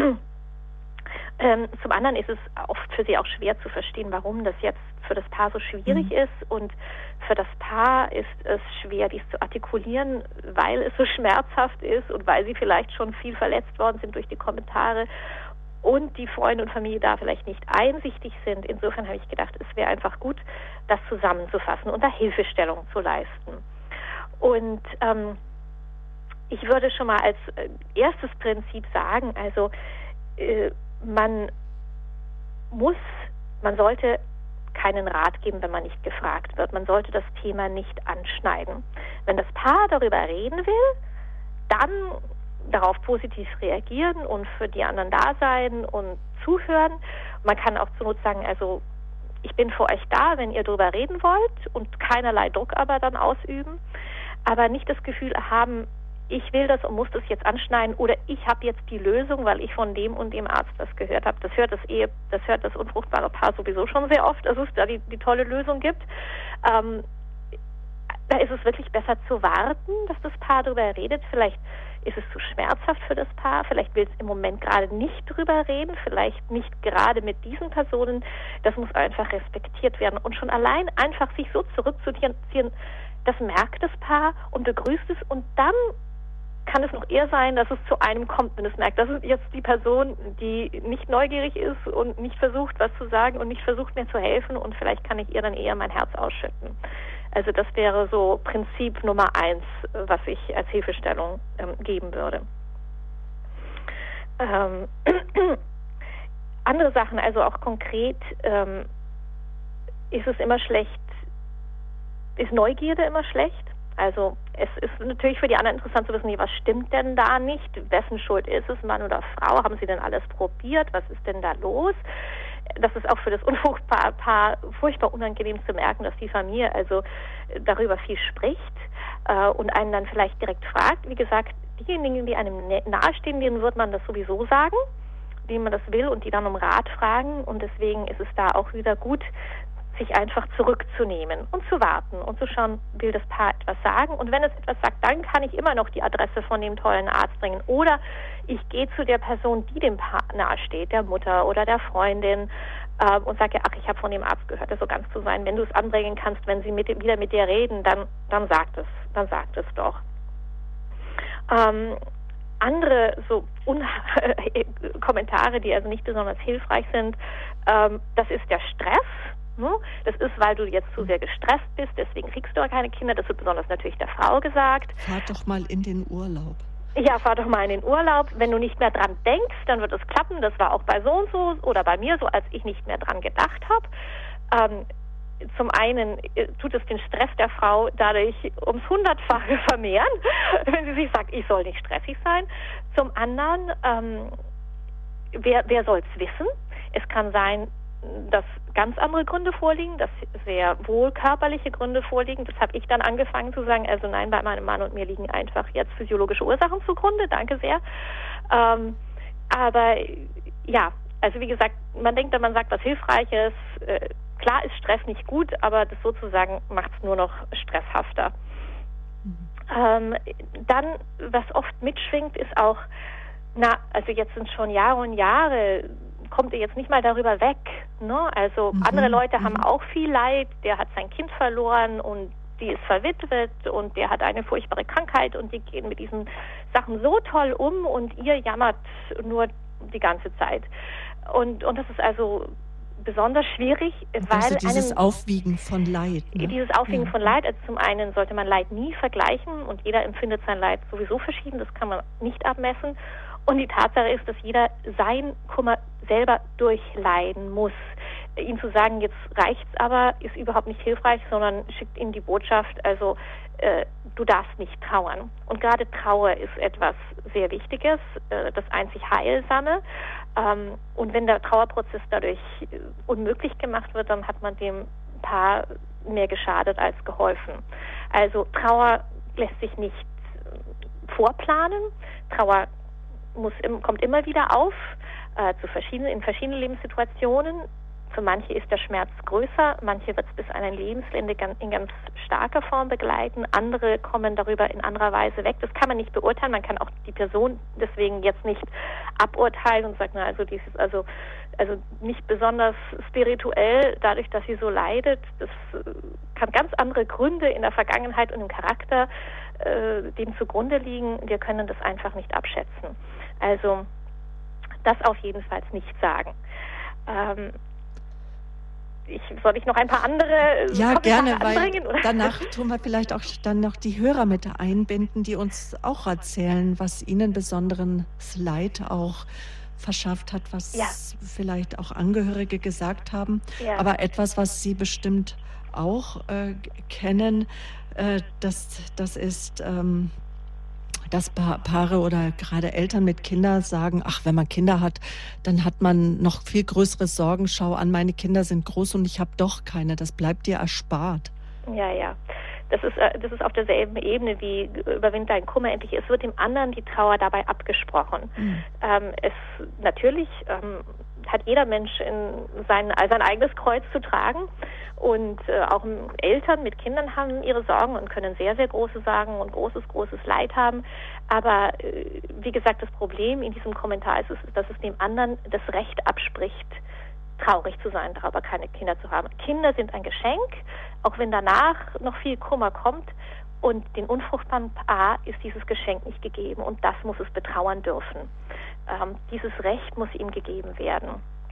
Zum anderen ist es oft für sie auch schwer zu verstehen, warum das jetzt für das Paar so schwierig ist, und für das Paar ist es schwer, dies zu artikulieren, weil es so schmerzhaft ist und weil sie vielleicht schon viel verletzt worden sind durch die Kommentare. und die Freunde und Familie da vielleicht nicht einsichtig sind. Insofern habe ich gedacht, es wäre einfach gut, das zusammenzufassen und da Hilfestellung zu leisten. Und ich würde schon mal als erstes Prinzip sagen, also man sollte keinen Rat geben, wenn man nicht gefragt wird. Man sollte das Thema nicht anschneiden. Wenn das Paar darüber reden will, dann darauf positiv reagieren und für die anderen da sein und zuhören. Man kann auch zur Not sagen, also ich bin für euch da, wenn ihr darüber reden wollt und keinerlei Druck aber dann ausüben, aber nicht das Gefühl haben, ich will das und muss das jetzt anschneiden oder ich habe jetzt die Lösung, weil ich von dem und dem Arzt das gehört habe. Das hört das unfruchtbare Paar sowieso schon sehr oft, dass es da die tolle Lösung gibt. Da ist es wirklich besser zu warten, dass das Paar darüber redet. Vielleicht ist es zu schmerzhaft für das Paar, vielleicht will es im Moment gerade nicht drüber reden, vielleicht nicht gerade mit diesen Personen. Das muss einfach respektiert werden. Und schon allein einfach sich so zurückzuziehen, das merkt das Paar und begrüßt es und dann kann es noch eher sein, dass es zu einem kommt, wenn es merkt, das ist jetzt die Person, die nicht neugierig ist und nicht versucht, was zu sagen und nicht versucht, mir zu helfen und vielleicht kann ich ihr dann eher mein Herz ausschütten. Also das wäre so Prinzip Nummer 1, was ich als Hilfestellung geben würde. Andere Sachen, also auch konkret, ist es immer schlecht, ist Neugierde immer schlecht? Also es ist natürlich für die anderen interessant zu wissen, was stimmt denn da nicht? Wessen Schuld ist es, Mann oder Frau? Haben sie denn alles probiert? Was ist denn da los? Das ist auch für das unfruchtbare Paar furchtbar unangenehm zu merken, dass die Familie also darüber viel spricht und einen dann vielleicht direkt fragt. Wie gesagt, diejenigen, die einem nahestehen, denen wird man das sowieso sagen, denen man das will und die dann um Rat fragen. Und deswegen ist es da auch wieder gut, sich einfach zurückzunehmen und zu warten und zu schauen, will das Paar etwas sagen. Und wenn es etwas sagt, dann kann ich immer noch die Adresse von dem tollen Arzt bringen. Oder ich gehe zu der Person, die dem Paar nahesteht, der Mutter oder der Freundin, und sage, ach, ich habe von dem Arzt gehört, das so ganz zu sein. Wenn du es anbringen kannst, wenn sie wieder mit dir reden, dann sagt es doch. Andere so Kommentare, die also nicht besonders hilfreich sind, das ist der Stress. Das ist, weil du jetzt zu sehr gestresst bist, deswegen kriegst du ja keine Kinder. Das wird besonders natürlich der Frau gesagt.
Fahr doch mal in den Urlaub.
Ja, fahr doch mal in den Urlaub. Wenn du nicht mehr dran denkst, dann wird es klappen. Das war auch bei so und so oder bei mir so, als ich nicht mehr dran gedacht habe. Zum einen tut es den Stress der Frau dadurch ums 100-fache vermehren, wenn sie sich sagt, ich soll nicht stressig sein. Zum anderen, wer soll es wissen? Es kann sein, dass ganz andere Gründe vorliegen, dass sehr wohl körperliche Gründe vorliegen. Das habe ich dann angefangen zu sagen, also nein, bei meinem Mann und mir liegen einfach jetzt physiologische Ursachen zugrunde, danke sehr. Aber ja, also wie gesagt, man denkt, wenn man sagt was Hilfreiches, klar ist Stress nicht gut, aber das sozusagen macht es nur noch stresshafter. Dann, was oft mitschwingt, ist auch, also jetzt sind schon Jahre und Jahre, kommt ihr jetzt nicht mal darüber weg, ne? Also andere Leute haben auch viel Leid, der hat sein Kind verloren und die ist verwitwet und der hat eine furchtbare Krankheit und die gehen mit diesen Sachen so toll um und ihr jammert nur die ganze Zeit. Und das ist also besonders schwierig, weil
dieses Aufwiegen von Leid. Ne?
Dieses Aufwiegen von Leid, also zum einen sollte man Leid nie vergleichen und jeder empfindet sein Leid sowieso verschieden, das kann man nicht abmessen. Und die Tatsache ist, dass jeder sein Kummer selber durchleiden muss. Ihm zu sagen, jetzt reicht's aber, ist überhaupt nicht hilfreich, sondern schickt ihm die Botschaft, also du darfst nicht trauern. Und gerade Trauer ist etwas sehr Wichtiges, das einzig Heilsame. Und wenn der Trauerprozess dadurch unmöglich gemacht wird, dann hat man dem Paar mehr geschadet als geholfen. Also Trauer lässt sich nicht vorplanen. Trauer kommt immer wieder auf, in verschiedenen Lebenssituationen. Für manche ist der Schmerz größer, manche wird es bis an ein Lebensende in ganz starker Form begleiten, andere kommen darüber in anderer Weise weg. Das kann man nicht beurteilen, man kann auch die Person deswegen jetzt nicht aburteilen und sagen, die ist also nicht besonders spirituell, dadurch, dass sie so leidet. Das kann ganz andere Gründe in der Vergangenheit und im Charakter dem zugrunde liegen. Wir können das einfach nicht abschätzen. Also das auf jeden Fall nicht sagen. Soll ich noch ein paar andere
Ja, gerne,
anbringen,
weil
oder?
danach tun wir vielleicht auch dann noch die Hörer mit einbinden, die uns auch erzählen, was ihnen besonderes Leid auch verschafft hat, was vielleicht auch Angehörige gesagt haben.
Ja.
Aber etwas, was Sie bestimmt auch kennen, das ist, dass Paare oder gerade Eltern mit Kindern sagen, ach, wenn man Kinder hat, dann hat man noch viel größere Sorgen. Schau an, meine Kinder sind groß und ich habe doch keine. Das bleibt dir erspart.
Ja. Das ist auf derselben Ebene wie überwind deinen Kummer endlich. Es wird dem anderen die Trauer dabei abgesprochen. Natürlich hat jeder Mensch sein eigenes Kreuz zu tragen. Und auch Eltern mit Kindern haben ihre Sorgen und können sehr, sehr große Sorgen und großes Leid haben. Aber wie gesagt, das Problem in diesem Kommentar ist, dass es dem anderen das Recht abspricht, traurig zu sein, darüber keine Kinder zu haben. Kinder sind ein Geschenk, auch wenn danach noch viel Kummer kommt. Und dem unfruchtbaren Paar ist dieses Geschenk nicht gegeben. Und das muss es betrauern dürfen. Dieses Recht muss ihm gegeben werden.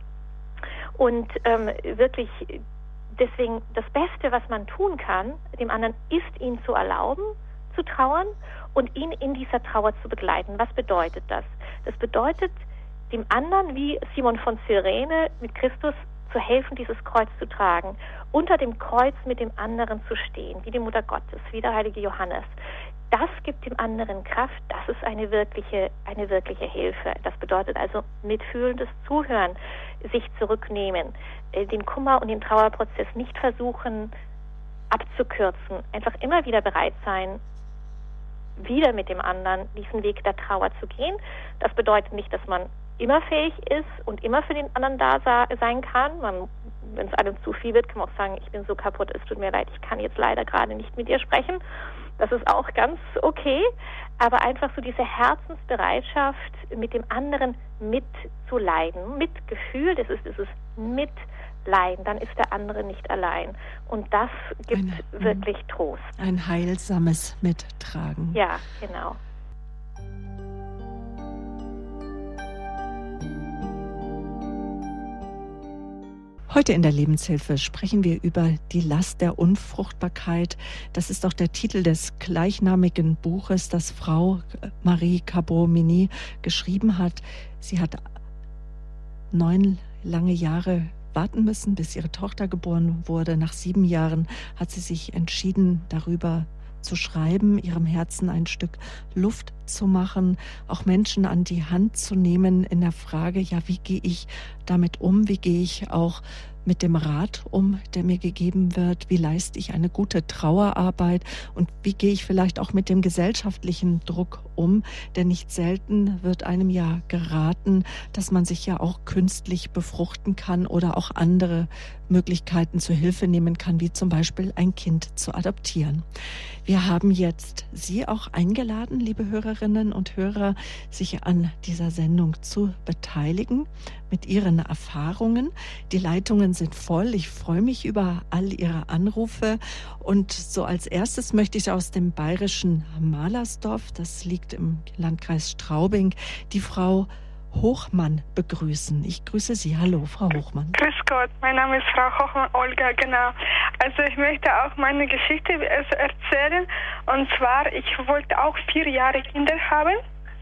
Und wirklich... Deswegen, das Beste, was man tun kann, dem anderen, ist, ihn zu erlauben, zu trauern und ihn in dieser Trauer zu begleiten. Was bedeutet das? Das bedeutet, dem anderen, wie Simon von Cyrene mit Christus, zu helfen, dieses Kreuz zu tragen, unter dem Kreuz mit dem anderen zu stehen, wie die Mutter Gottes, wie der heilige Johannes. Das gibt dem anderen Kraft, das ist eine wirkliche Hilfe. Das bedeutet also mitfühlendes Zuhören, sich zurücknehmen, den Kummer und den Trauerprozess nicht versuchen abzukürzen, einfach immer wieder bereit sein, wieder mit dem anderen diesen Weg der Trauer zu gehen. Das bedeutet nicht, dass man immer fähig ist und immer für den anderen da sein kann. Wenn es einem zu viel wird, kann man auch sagen, ich bin so kaputt, es tut mir leid, ich kann jetzt leider gerade nicht mit dir sprechen. Das ist auch ganz okay, aber einfach so diese Herzensbereitschaft, mit dem anderen mitzuleiden, mit Gefühl, das ist Mitleiden, dann ist der andere nicht allein. Und das gibt wirklich Trost.
Ein heilsames Mittragen.
Ja, genau.
Heute in der Lebenshilfe sprechen wir über die Last der Unfruchtbarkeit. Das ist auch der Titel des gleichnamigen Buches, das Frau Marie Cabot-Mini geschrieben hat. Sie hat 9 lange Jahre warten müssen, bis ihre Tochter geboren wurde. Nach 7 Jahren hat sie sich entschieden, darüber zu schreiben, ihrem Herzen ein Stück Luft zu machen, auch Menschen an die Hand zu nehmen in der Frage, ja, wie gehe ich damit um, wie gehe ich auch mit dem Rat um, der mir gegeben wird, wie leiste ich eine gute Trauerarbeit und wie gehe ich vielleicht auch mit dem gesellschaftlichen Druck um, denn nicht selten wird einem ja geraten, dass man sich ja auch künstlich befruchten kann oder auch andere Möglichkeiten zur Hilfe nehmen kann, wie zum Beispiel ein Kind zu adoptieren. Wir haben jetzt Sie auch eingeladen, liebe Hörerinnen und Hörer, sich an dieser Sendung zu beteiligen mit Ihren Erfahrungen. Die Leitungen sind voll. Ich freue mich über all Ihre Anrufe. Und so als erstes möchte ich aus dem bayerischen Malersdorf, das liegt im Landkreis Straubing, die Frau Hochmann begrüßen. Ich grüße Sie. Hallo, Frau Hochmann.
Grüß Gott, mein Name ist Frau Hochmann, Olga, genau. Also ich möchte auch meine Geschichte erzählen. Und zwar, ich wollte auch 4 Jahre Kinder haben.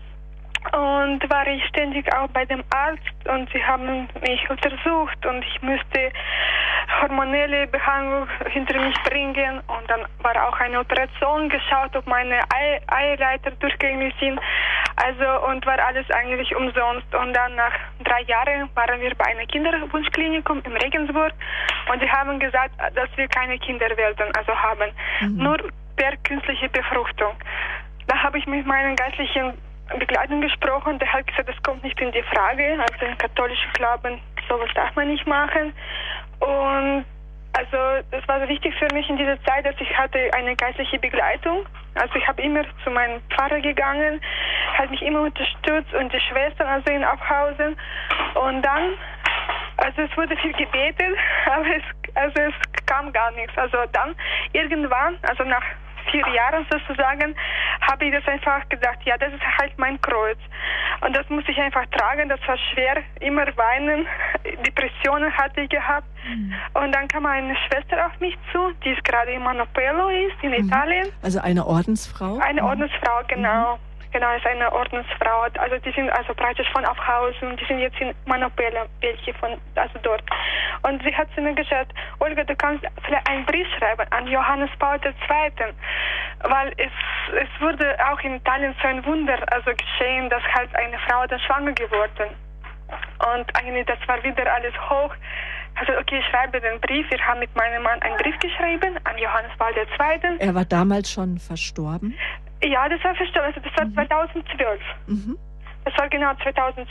Und war ich ständig auch bei dem Arzt und sie haben mich untersucht und ich musste hormonelle Behandlung hinter mich bringen und dann war auch eine Operation geschaut, ob meine Eileiter durchgängig sind, also und war alles eigentlich umsonst und dann nach 3 Jahren waren wir bei einer Kinderwunschklinikum in Regensburg und sie haben gesagt, dass wir keine Kinder werden, also haben, nur per künstliche Befruchtung. Da habe ich mit meinen geistlichen Begleitung gesprochen, der hat gesagt, das kommt nicht in die Frage, also im katholischen Glauben, sowas darf man nicht machen und also das war so wichtig für mich in dieser Zeit, dass ich hatte eine geistliche Begleitung, also ich habe immer zu meinem Pfarrer gegangen, hat mich immer unterstützt und die Schwestern also in Abhausen und dann, also es wurde viel gebetet, aber es kam gar nichts, also dann irgendwann, also nach 4 Jahren sozusagen, habe ich das einfach gedacht, ja, das ist halt mein Kreuz. Und das musste ich einfach tragen, das war schwer, immer weinen, Depressionen hatte ich gehabt. Und dann kam eine Schwester auf mich zu, die ist gerade in Manopello in Italien.
Also eine Ordensfrau?
Eine Ordensfrau, genau. Genau, ist eine Ordensfrau. Also die sind also praktisch von Aufhausen, die sind jetzt in Manopello, welche also dort. Und sie hat zu mir gesagt, Olga, du kannst vielleicht einen Brief schreiben an Johannes Paul II., weil es wurde auch in Italien so ein Wunder also geschehen, dass halt eine Frau dann schwanger geworden. Und eigentlich, das war wieder alles hoch. Also okay, ich schreibe den Brief. Wir haben mit meinem Mann einen Brief geschrieben an Johannes Paul II. Er
war damals schon verstorben?
Ja, das war verstorben. Also das war 2012. Das war genau 2012.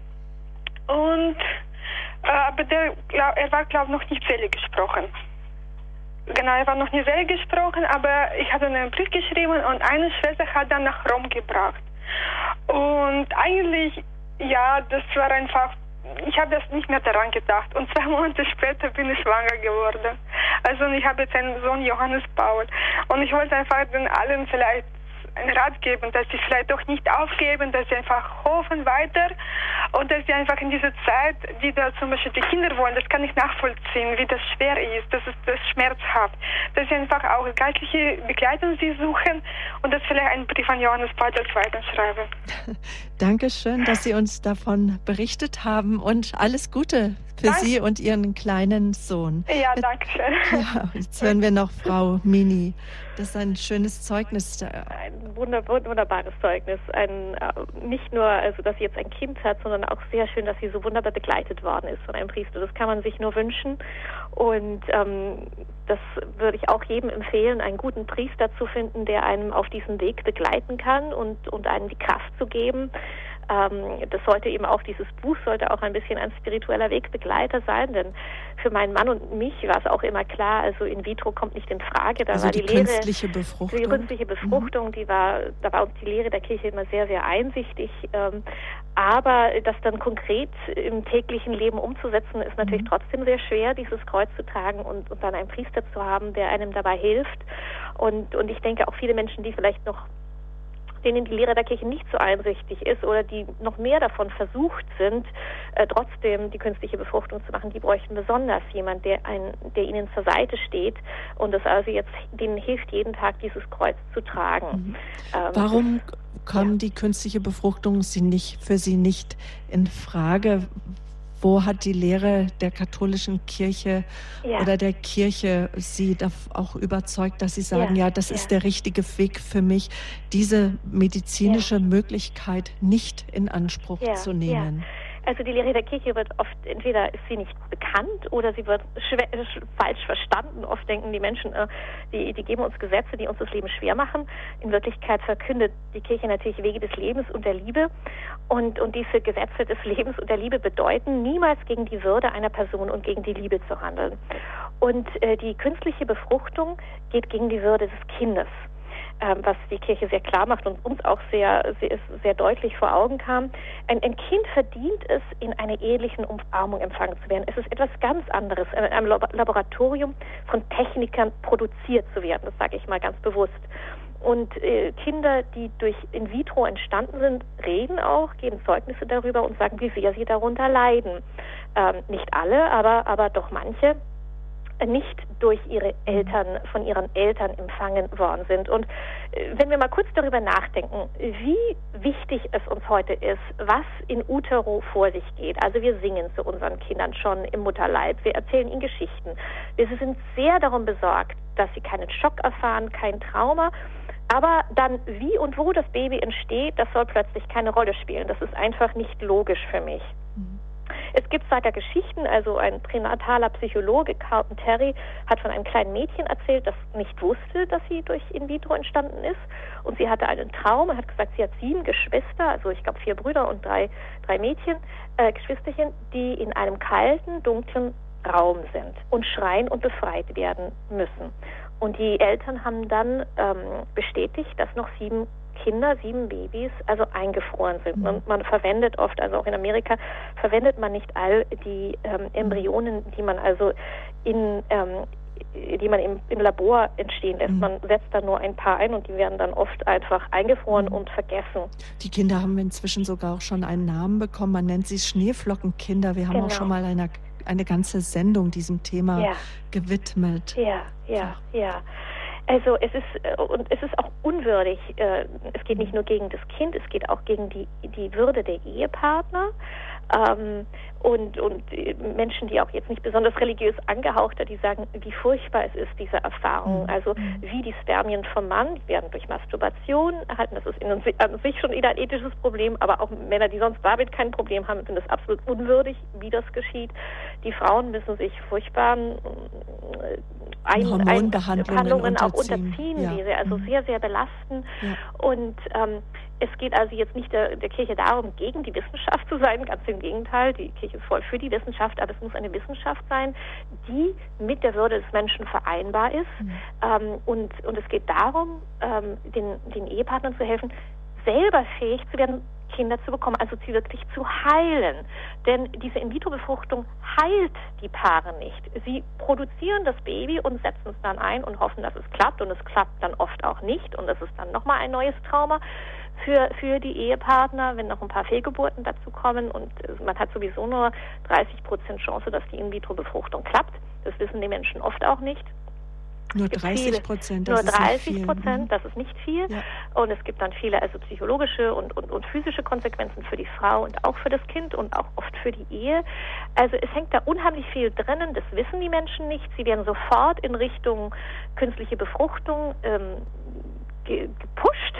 Und aber er war, glaube ich, noch nicht selig gesprochen. Genau, er war noch nicht selig gesprochen, aber ich habe einen Brief geschrieben und eine Schwester hat dann nach Rom gebracht. Und eigentlich, ja, das war einfach, ich habe das nicht mehr daran gedacht. Und 2 Monate später bin ich schwanger geworden. Also ich habe jetzt einen Sohn, Johannes Paul. Und ich wollte einfach den allen vielleicht einen Rat geben, dass sie vielleicht doch nicht aufgeben, dass sie einfach hoffen weiter und dass sie einfach in dieser Zeit, die da zum Beispiel die Kinder wollen, das kann ich nachvollziehen, wie das schwer ist, das schmerzhaft, dass sie einfach auch geistliche Begleitung sie suchen und dass vielleicht einen Brief an Johannes Paul II. Schreiben.
Dankeschön, dass Sie uns davon berichtet haben und alles Gute für Sie und Ihren kleinen Sohn.
Ja, danke schön.
Ja, jetzt hören wir noch Frau Mini. Das ist ein schönes Zeugnis.
Ein wunderbares Zeugnis. Nicht nur, also, dass sie jetzt ein Kind hat, sondern auch sehr schön, dass sie so wunderbar begleitet worden ist von einem Priester. Das kann man sich nur wünschen. Und das würde ich auch jedem empfehlen, einen guten Priester zu finden, der einem auf diesem Weg begleiten kann und einem die Kraft zu geben. Das sollte eben auch, dieses Buch sollte auch ein bisschen ein spiritueller Wegbegleiter sein, denn für meinen Mann und mich war es auch immer klar, also in vitro kommt nicht in Frage. Da
also
war
die
Lehre,
künstliche Befruchtung.
Die künstliche Befruchtung, da war uns die Lehre der Kirche immer sehr, sehr einsichtig. Aber das dann konkret im täglichen Leben umzusetzen, ist natürlich trotzdem sehr schwer, dieses Kreuz zu tragen und dann einen Priester zu haben, der einem dabei hilft. Und ich denke auch viele Menschen, die vielleicht noch denen die Lehre der Kirche nicht so einsichtig ist oder die noch mehr davon versucht sind, trotzdem die künstliche Befruchtung zu machen, die bräuchten besonders jemand, der ihnen zur Seite steht und das also jetzt denen hilft, jeden Tag dieses Kreuz zu tragen.
Warum kommt die künstliche Befruchtung für Sie nicht in Frage? Wo hat die Lehre der katholischen Kirche oder der Kirche Sie da auch überzeugt, dass Sie sagen, das ist der richtige Weg für mich, diese medizinische Möglichkeit nicht in Anspruch zu nehmen?
Also die Lehre der Kirche wird oft, entweder ist sie nicht bekannt oder sie wird falsch verstanden. Oft denken die Menschen, die geben uns Gesetze, die uns das Leben schwer machen. In Wirklichkeit verkündet die Kirche natürlich Wege des Lebens und der Liebe. Und diese Gesetze des Lebens und der Liebe bedeuten, niemals gegen die Würde einer Person und gegen die Liebe zu handeln. Und die künstliche Befruchtung geht gegen die Würde des Kindes, was die Kirche sehr klar macht und uns auch sehr deutlich vor Augen kam. Ein Kind verdient es, in einer ehelichen Umarmung empfangen zu werden. Es ist etwas ganz anderes, in einem Laboratorium von Technikern produziert zu werden. Das sage ich mal ganz bewusst. Und Kinder, die durch in vitro entstanden sind, reden auch, geben Zeugnisse darüber und sagen, wie sehr sie darunter leiden. Nicht alle, aber doch manche nicht durch ihre Eltern, von ihren Eltern empfangen worden sind. Und wenn wir mal kurz darüber nachdenken, wie wichtig es uns heute ist, was in utero vor sich geht. Also wir singen zu unseren Kindern schon im Mutterleib, wir erzählen ihnen Geschichten. Wir sind sehr darum besorgt, dass sie keinen Schock erfahren, kein Trauma. Aber dann, wie und wo das Baby entsteht, das soll plötzlich keine Rolle spielen. Das ist einfach nicht logisch für mich. Es gibt weiter Geschichten, also ein pränataler Psychologe, Carlton Terry, hat von einem kleinen Mädchen erzählt, das nicht wusste, dass sie durch in vitro entstanden ist. Und sie hatte einen Traum, er hat gesagt, sie hat 7 Geschwister, also ich glaube 4 Brüder und 3 Mädchen, Geschwisterchen, die in einem kalten, dunklen Raum sind und schreien und befreit werden müssen. Und die Eltern haben dann bestätigt, dass noch 7 Kinder, 7 Babys, also eingefroren sind. Und man verwendet oft, also auch in Amerika, verwendet man nicht all die Embryonen, die man also die man im Labor entstehen lässt. Man setzt dann nur ein paar ein und die werden dann oft einfach eingefroren und vergessen.
Die Kinder haben inzwischen sogar auch schon einen Namen bekommen. Man nennt sie Schneeflockenkinder. Wir haben auch schon mal eine ganze Sendung diesem Thema gewidmet.
Ja. Also es ist auch unwürdig. Es geht nicht nur gegen das Kind, es geht auch gegen die Würde der Ehepartner. Und Menschen, die auch jetzt nicht besonders religiös angehaucht sind, die sagen, wie furchtbar es ist, diese Erfahrung. Also wie die Spermien vom Mann, die werden durch Masturbation erhalten. Das ist an sich schon wieder ein ethisches Problem, aber auch Männer, die sonst damit kein Problem haben, sind es absolut unwürdig, wie das geschieht. Die Frauen müssen sich furchtbaren Hormonbehandlungen auch unterziehen, die sie also sehr, sehr belasten. Ja. Und es geht also jetzt nicht der Kirche darum, gegen die Wissenschaft zu sein, ganz im Gegenteil, die Kirche ist voll für die Wissenschaft, aber es muss eine Wissenschaft sein, die mit der Würde des Menschen vereinbar ist. Und es geht darum, den Ehepartnern zu helfen, selber fähig zu werden, Kinder zu bekommen, also sie wirklich zu heilen. Denn diese In-vitro-Befruchtung heilt die Paare nicht. Sie produzieren das Baby und setzen es dann ein und hoffen, dass es klappt, und es klappt dann oft auch nicht, und das ist dann nochmal ein neues Trauma für die Ehepartner, wenn noch ein paar Fehlgeburten dazu kommen, und man hat sowieso nur 30% Chance, dass die In-vitro-Befruchtung klappt. Das wissen die Menschen oft auch nicht.
Nur 30%, das ist nicht viel.
Nur 30%, das ist nicht viel. Ja. Und es gibt dann viele psychologische und physische Konsequenzen für die Frau und auch für das Kind und auch oft für die Ehe. Also es hängt da unheimlich viel drinnen, das wissen die Menschen nicht. Sie werden sofort in Richtung künstliche Befruchtung gepusht,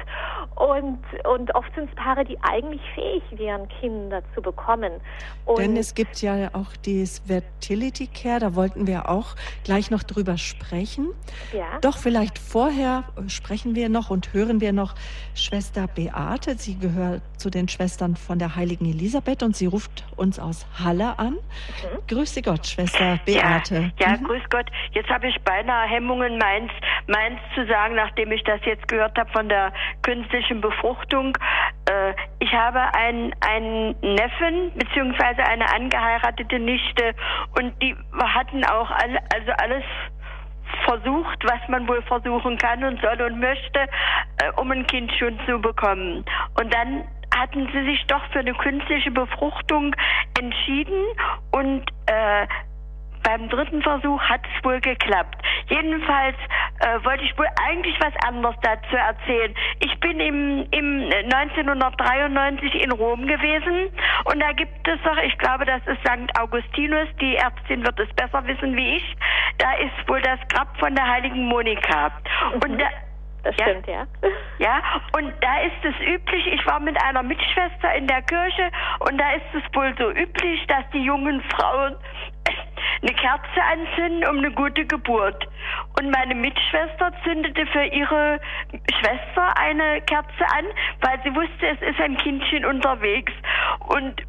und oft sind es Paare, die eigentlich fähig wären, Kinder zu bekommen.
Denn es gibt ja auch das Fertility Care, da wollten wir auch gleich noch drüber sprechen. Ja. Doch vielleicht vorher sprechen wir noch und hören wir noch Schwester Beate. Sie gehört zu den Schwestern von der Heiligen Elisabeth und sie ruft uns aus Halle an. Grüße Gott, Schwester Beate.
Ja, grüß Gott. Jetzt habe ich beinahe Hemmungen, meins zu sagen, nachdem ich das jetzt gehört habe von der künstlichen Befruchtung. Ich habe einen Neffen beziehungsweise eine angeheiratete Nichte, und die hatten auch alles versucht, was man wohl versuchen kann und soll und möchte, um ein Kind schon zu bekommen. Und dann hatten sie sich doch für eine künstliche Befruchtung entschieden, und beim dritten Versuch hat es wohl geklappt. Jedenfalls wollte ich wohl eigentlich was anderes dazu erzählen. Ich bin im 1993 in Rom gewesen, und da gibt es doch, ich glaube, das ist St. Augustinus, die Ärztin wird es besser wissen wie ich, da ist wohl das Grab von der heiligen Monika. Und
das stimmt, ja.
Ja, und da ist es üblich, ich war mit einer Mitschwester in der Kirche, und da ist es wohl so üblich, dass die jungen Frauen eine Kerze anzünden um eine gute Geburt. Und meine Mitschwester zündete für ihre Schwester eine Kerze an, weil sie wusste, es ist ein Kindchen unterwegs. Und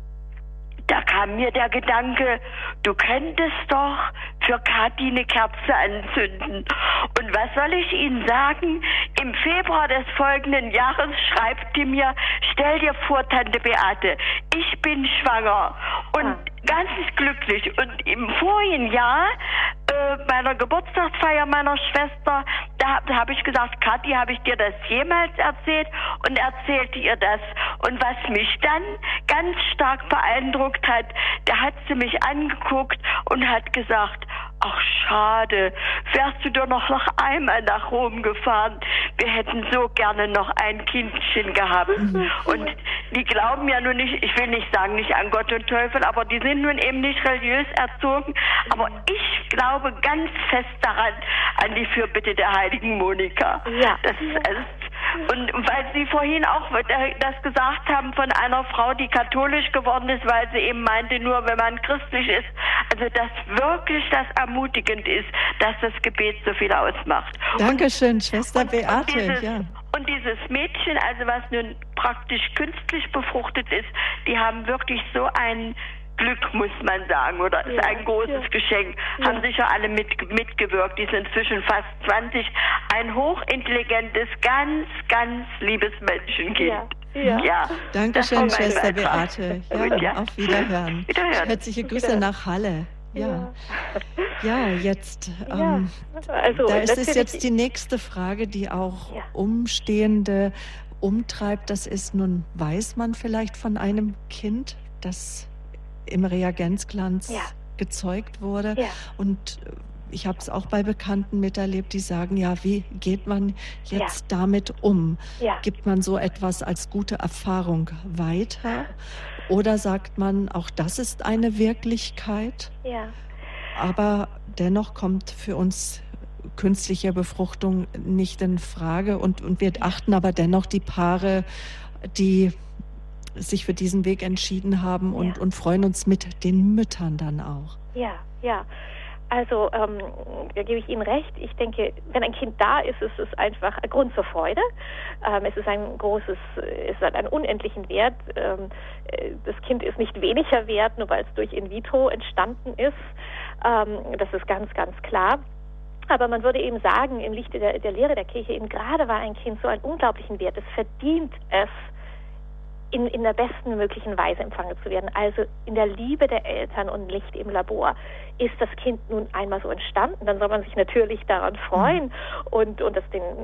da kam mir der Gedanke, du könntest doch für Kathi eine Kerze anzünden. Und was soll ich Ihnen sagen? Im Februar des folgenden Jahres schreibt die mir, stell dir vor, Tante Beate, ich bin schwanger und ganz glücklich. Und im vorigen Jahr, bei einer Geburtstagsfeier meiner Schwester, da habe ich gesagt, Kathi, habe ich dir das jemals erzählt? Und erzählte ihr das. Und was mich dann ganz stark beeindruckt hat, da hat sie mich angeguckt und hat gesagt, ach schade, wärst du doch noch einmal nach Rom gefahren. Wir hätten so gerne noch ein Kindchen gehabt. Und die glauben ja nun nicht, ich will nicht sagen, nicht an Gott und Teufel, aber die sind nun eben nicht religiös erzogen. Aber ich glaube ganz fest daran, an die Fürbitte der heiligen Monika.
Ja.
Und weil Sie vorhin auch das gesagt haben von einer Frau, die katholisch geworden ist, weil sie eben meinte, nur wenn man christlich ist, also dass wirklich das ermutigend ist, dass das Gebet so viel ausmacht.
Dankeschön, Schwester Beate.
Und dieses Mädchen, also was nun praktisch künstlich befruchtet ist, die haben wirklich so ein Glück, muss man sagen, oder ist ein großes Geschenk. Haben sicher alle mitgewirkt. Die sind inzwischen fast 20. Ein hochintelligentes, ganz, ganz liebes Menschenkind.
Ja. Dankeschön, Schwester Beate. Auf Wiederhören. Herzliche Grüße nach Halle. Ja, ja, jetzt,
Also
da ist es
natürlich,
jetzt die nächste Frage, die auch
ja,
Umstehende umtreibt. Das ist, nun weiß man vielleicht von einem Kind, das im
ja,
Reagenzglanz gezeugt wurde.
ja,
Und ich habe es auch bei Bekannten miterlebt, die sagen, ja, wie geht man
ja,
jetzt damit um?
ja,
Gibt man so etwas als gute Erfahrung weiter? Oder sagt man, auch das ist eine Wirklichkeit,
ja,
aber dennoch kommt für uns künstliche Befruchtung nicht in Frage und wir
ja,
achten aber dennoch die Paare, die sich für diesen Weg entschieden haben
ja,
und freuen uns mit den Müttern dann auch.
ja, ja. Also, da gebe ich Ihnen recht. Ich denke, wenn ein Kind da ist, ist es einfach ein Grund zur Freude. Es ist es hat einen unendlichen Wert. Das Kind ist nicht weniger wert, nur weil es durch in vitro entstanden ist. Das ist ganz, ganz klar. Aber man würde eben sagen, im Lichte der Lehre der Kirche, eben gerade weil ein Kind so einen unglaublichen Wert ist, verdient es, in der besten möglichen Weise empfangen zu werden. Also in der Liebe der Eltern und nicht im Labor. Ist das Kind nun einmal so entstanden, dann soll man sich natürlich daran freuen und uns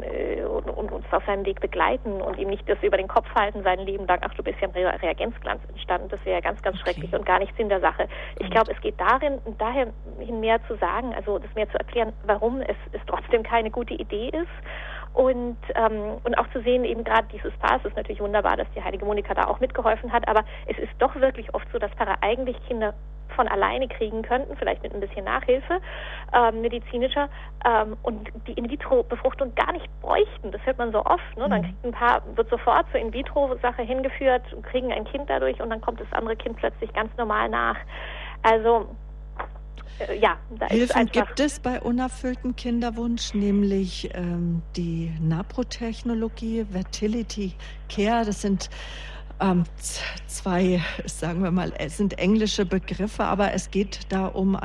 auf seinem Weg begleiten und ihm nicht das über den Kopf halten, sein Leben lang, ach, du bist ja im Reagenzglanz entstanden. Das wäre ja ganz, ganz schrecklich und gar nichts in der Sache. Ich glaube, es geht dahin mehr zu sagen, also das mehr zu erklären, warum es trotzdem keine gute Idee ist. Und auch zu sehen, eben gerade dieses Paar, es ist natürlich wunderbar, dass die heilige Monika da auch mitgeholfen hat, aber es ist doch wirklich oft so, dass Paare eigentlich Kinder von alleine kriegen könnten, vielleicht mit ein bisschen Nachhilfe medizinischer, und die In-vitro-Befruchtung gar nicht bräuchten. Das hört man so oft. Ne? Dann kriegt ein Paar, wird sofort zur In-vitro-Sache hingeführt, kriegen ein Kind dadurch und dann kommt das andere Kind plötzlich ganz normal nach. Also ja, da ist
Hilfen
einfach,
gibt es bei unerfülltem Kinderwunsch, nämlich die NaPro-Technologie, Fertility Care. Das sind zwei, sagen wir mal, es sind englische Begriffe, aber es geht da um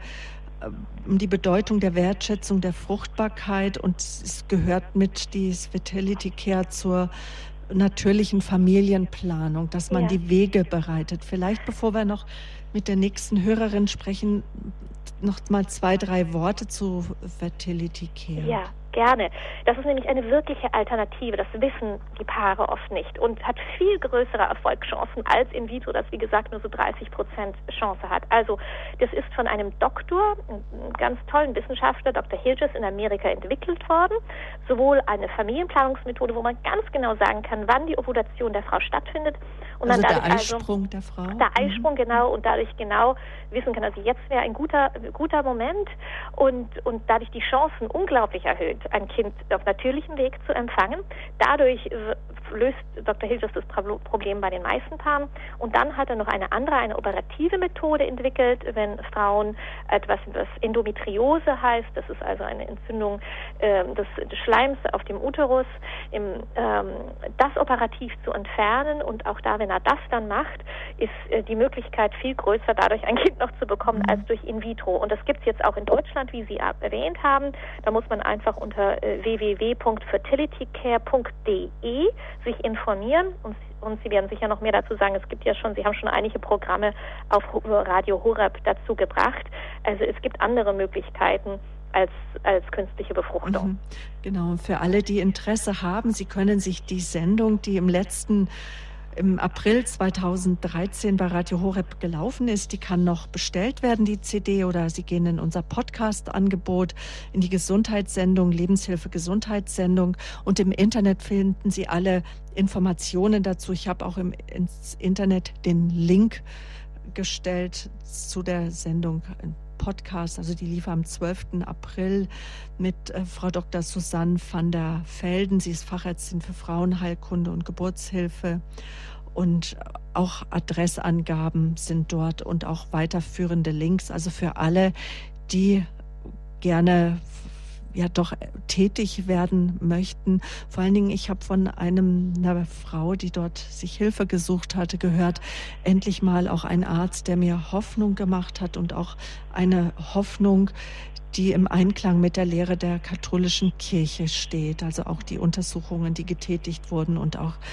die Bedeutung der Wertschätzung der Fruchtbarkeit und es gehört mit dieses Fertility Care zur natürlichen Familienplanung, dass man
ja.
die Wege bereitet. Vielleicht, bevor wir noch mit der nächsten Hörerin sprechen, noch mal 2, 3 Worte zu Fertility Care.
Ja, gerne. Das ist nämlich eine wirkliche Alternative. Das wissen die Paare oft nicht und hat viel größere Erfolgschancen als in vitro, das wie gesagt nur so 30% Chance hat. Also das ist von einem Doktor, einem ganz tollen Wissenschaftler, Dr. Hilgers, in Amerika entwickelt worden. Sowohl eine Familienplanungsmethode, wo man ganz genau sagen kann, wann die Ovulation der Frau stattfindet. Und
Also
dann
der Eisprung der Frau?
Der Eisprung, genau, und dadurch genau wissen kann, also jetzt wäre ein guter Moment und dadurch die Chancen unglaublich erhöht, ein Kind auf natürlichem Weg zu empfangen. Dadurch löst Dr. Hilgers das Problem bei den meisten Paaren. Und dann hat er noch eine operative Methode entwickelt, wenn Frauen etwas, was Endometriose heißt, das ist also eine Entzündung des Schleims auf dem Uterus, das operativ zu entfernen. Und auch da, wenn er das dann macht, ist die Möglichkeit viel größer, dadurch ein Kind noch zu bekommen, als durch in vitro. Und das gibt es jetzt auch in Deutschland, wie Sie erwähnt haben. Da muss man einfach unter www.fertilitycare.de sich informieren und Sie werden sicher noch mehr dazu sagen. Sie haben schon einige Programme auf Radio Horeb dazu gebracht. Also es gibt andere Möglichkeiten als künstliche Befruchtung.
Genau, für alle, die Interesse haben, Sie können sich die Sendung, die im April 2013 bei Radio Horeb gelaufen ist, die kann noch bestellt werden, die CD, oder Sie gehen in unser Podcast-Angebot, in die Gesundheitssendung, Lebenshilfe Gesundheitssendung, und im Internet finden Sie alle Informationen dazu. Ich habe auch ins Internet den Link gestellt zu der Sendung, Podcast, also die lief am 12. April mit Frau Dr. Susanne van der Velden. Sie ist Fachärztin für Frauenheilkunde und Geburtshilfe, und auch Adressangaben sind dort und auch weiterführende Links, also für alle, die gerne doch tätig werden möchten. Vor allen Dingen, ich habe von einer Frau, die dort sich Hilfe gesucht hatte, gehört, endlich mal auch ein Arzt, der mir Hoffnung gemacht hat, und auch eine Hoffnung, die im Einklang mit der Lehre der katholischen Kirche steht. Also auch die Untersuchungen, die getätigt wurden und auch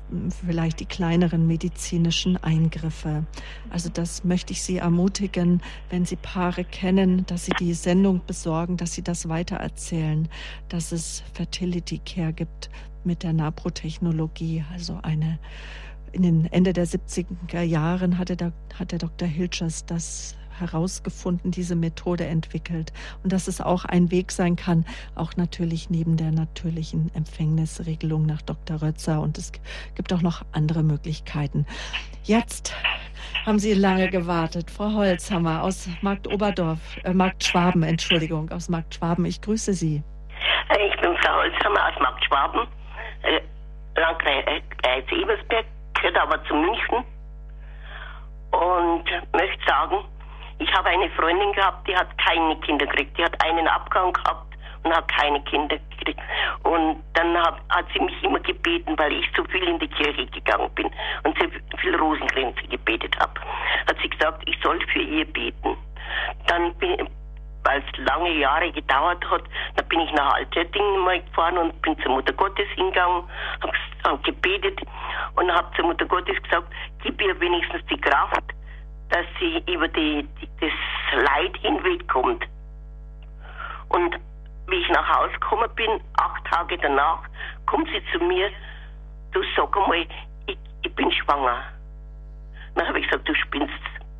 vielleicht die kleineren medizinischen Eingriffe. Also das möchte ich Sie ermutigen, wenn Sie Paare kennen, dass Sie die Sendung besorgen, dass Sie das weitererzählen, dass es Fertility Care gibt mit der Naprotechnologie, also in den Ende der 70er Jahren hat der Dr. Hilgers das herausgefunden, diese Methode entwickelt. Und dass es auch ein Weg sein kann, auch natürlich neben der natürlichen Empfängnisregelung nach Dr. Rötzer. Und es gibt auch noch andere Möglichkeiten. Jetzt haben Sie lange gewartet. Frau Holzhammer aus Marktschwaben, aus Marktschwaben. Ich grüße Sie.
Ich bin Frau Holzhammer aus Marktschwaben, Landkreis Ebersberg, gehört aber zu München. Und möchte sagen, ich habe eine Freundin gehabt, die hat keine Kinder gekriegt. Die hat einen Abgang gehabt und hat keine Kinder gekriegt. Und dann hat sie mich immer gebeten, weil ich so viel in die Kirche gegangen bin und so viel Rosenkränze gebetet habe. Hat sie gesagt, ich soll für ihr beten. Dann weil es lange Jahre gedauert hat, dann bin ich nach Altötting mal gefahren und bin zur Mutter Gottes hingegangen, habe gebetet und habe zur Mutter Gottes gesagt, gib ihr wenigstens die Kraft, dass sie über das Leid hinwegkommt. Und wie ich nach Hause gekommen bin, 8 Tage danach, kommt sie zu mir, du sag einmal, ich bin schwanger. Dann habe ich gesagt, du spinnst.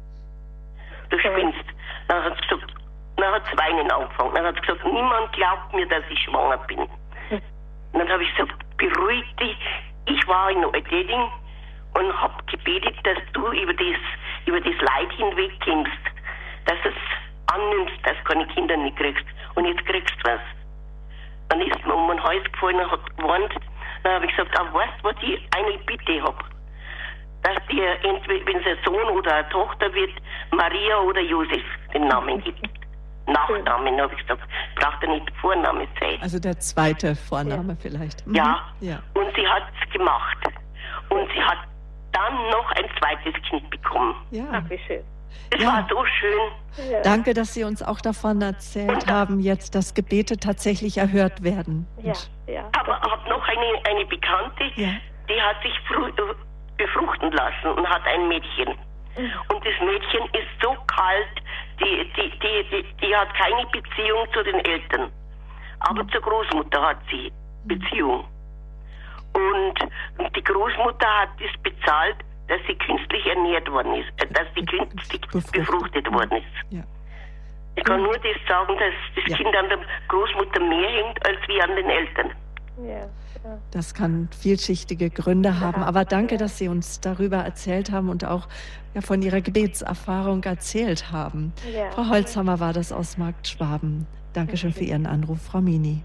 Dann hat sie gesagt, dann hat sie weinen angefangen. Dann hat sie gesagt, niemand glaubt mir, dass ich schwanger bin. Dann habe ich gesagt, beruhig dich. Ich war in Altötting und habe gebetet, dass du über das Leid hinwegkommst, dass es annimmst, dass du keine Kinder nicht kriegst. Und jetzt kriegst du was. Dann ist mir um den Hals gefallen und hat gewarnt. Dann habe ich gesagt, weißt du, was ich eine Bitte habe? Dass dir entweder, wenn es ein Sohn oder eine Tochter wird, Maria oder Josef den Namen gibt. Nachnamen, habe ich gesagt, braucht er nicht Vorname sein.
Also der zweite Vorname vielleicht. Mhm.
Ja, und sie hat es gemacht. Und sie hat dann noch ein zweites Kind bekommen.
Ja.
Ach, wie schön.
Es war so schön.
Ja. Danke, dass Sie uns auch davon erzählt haben, jetzt, dass Gebete tatsächlich erhört werden.
Ja.
Aber habe noch eine Bekannte, die hat sich befruchten lassen und hat ein Mädchen. Und das Mädchen ist so kalt, die hat keine Beziehung zu den Eltern. Aber zur Großmutter hat sie Beziehung. Und die Großmutter hat das bezahlt, dass sie künstlich ernährt worden ist, dass sie künstlich befruchtet worden ist. Ja. Ich kann nur das sagen, dass das Kind an der Großmutter mehr hängt, als wie an den Eltern.
Ja.
Das kann vielschichtige Gründe haben, aber danke, dass Sie uns darüber erzählt haben und auch von Ihrer Gebetserfahrung erzählt haben. Ja. Frau Holzhammer war das aus Marktschwaben. Dankeschön für Ihren Anruf, Frau Mini.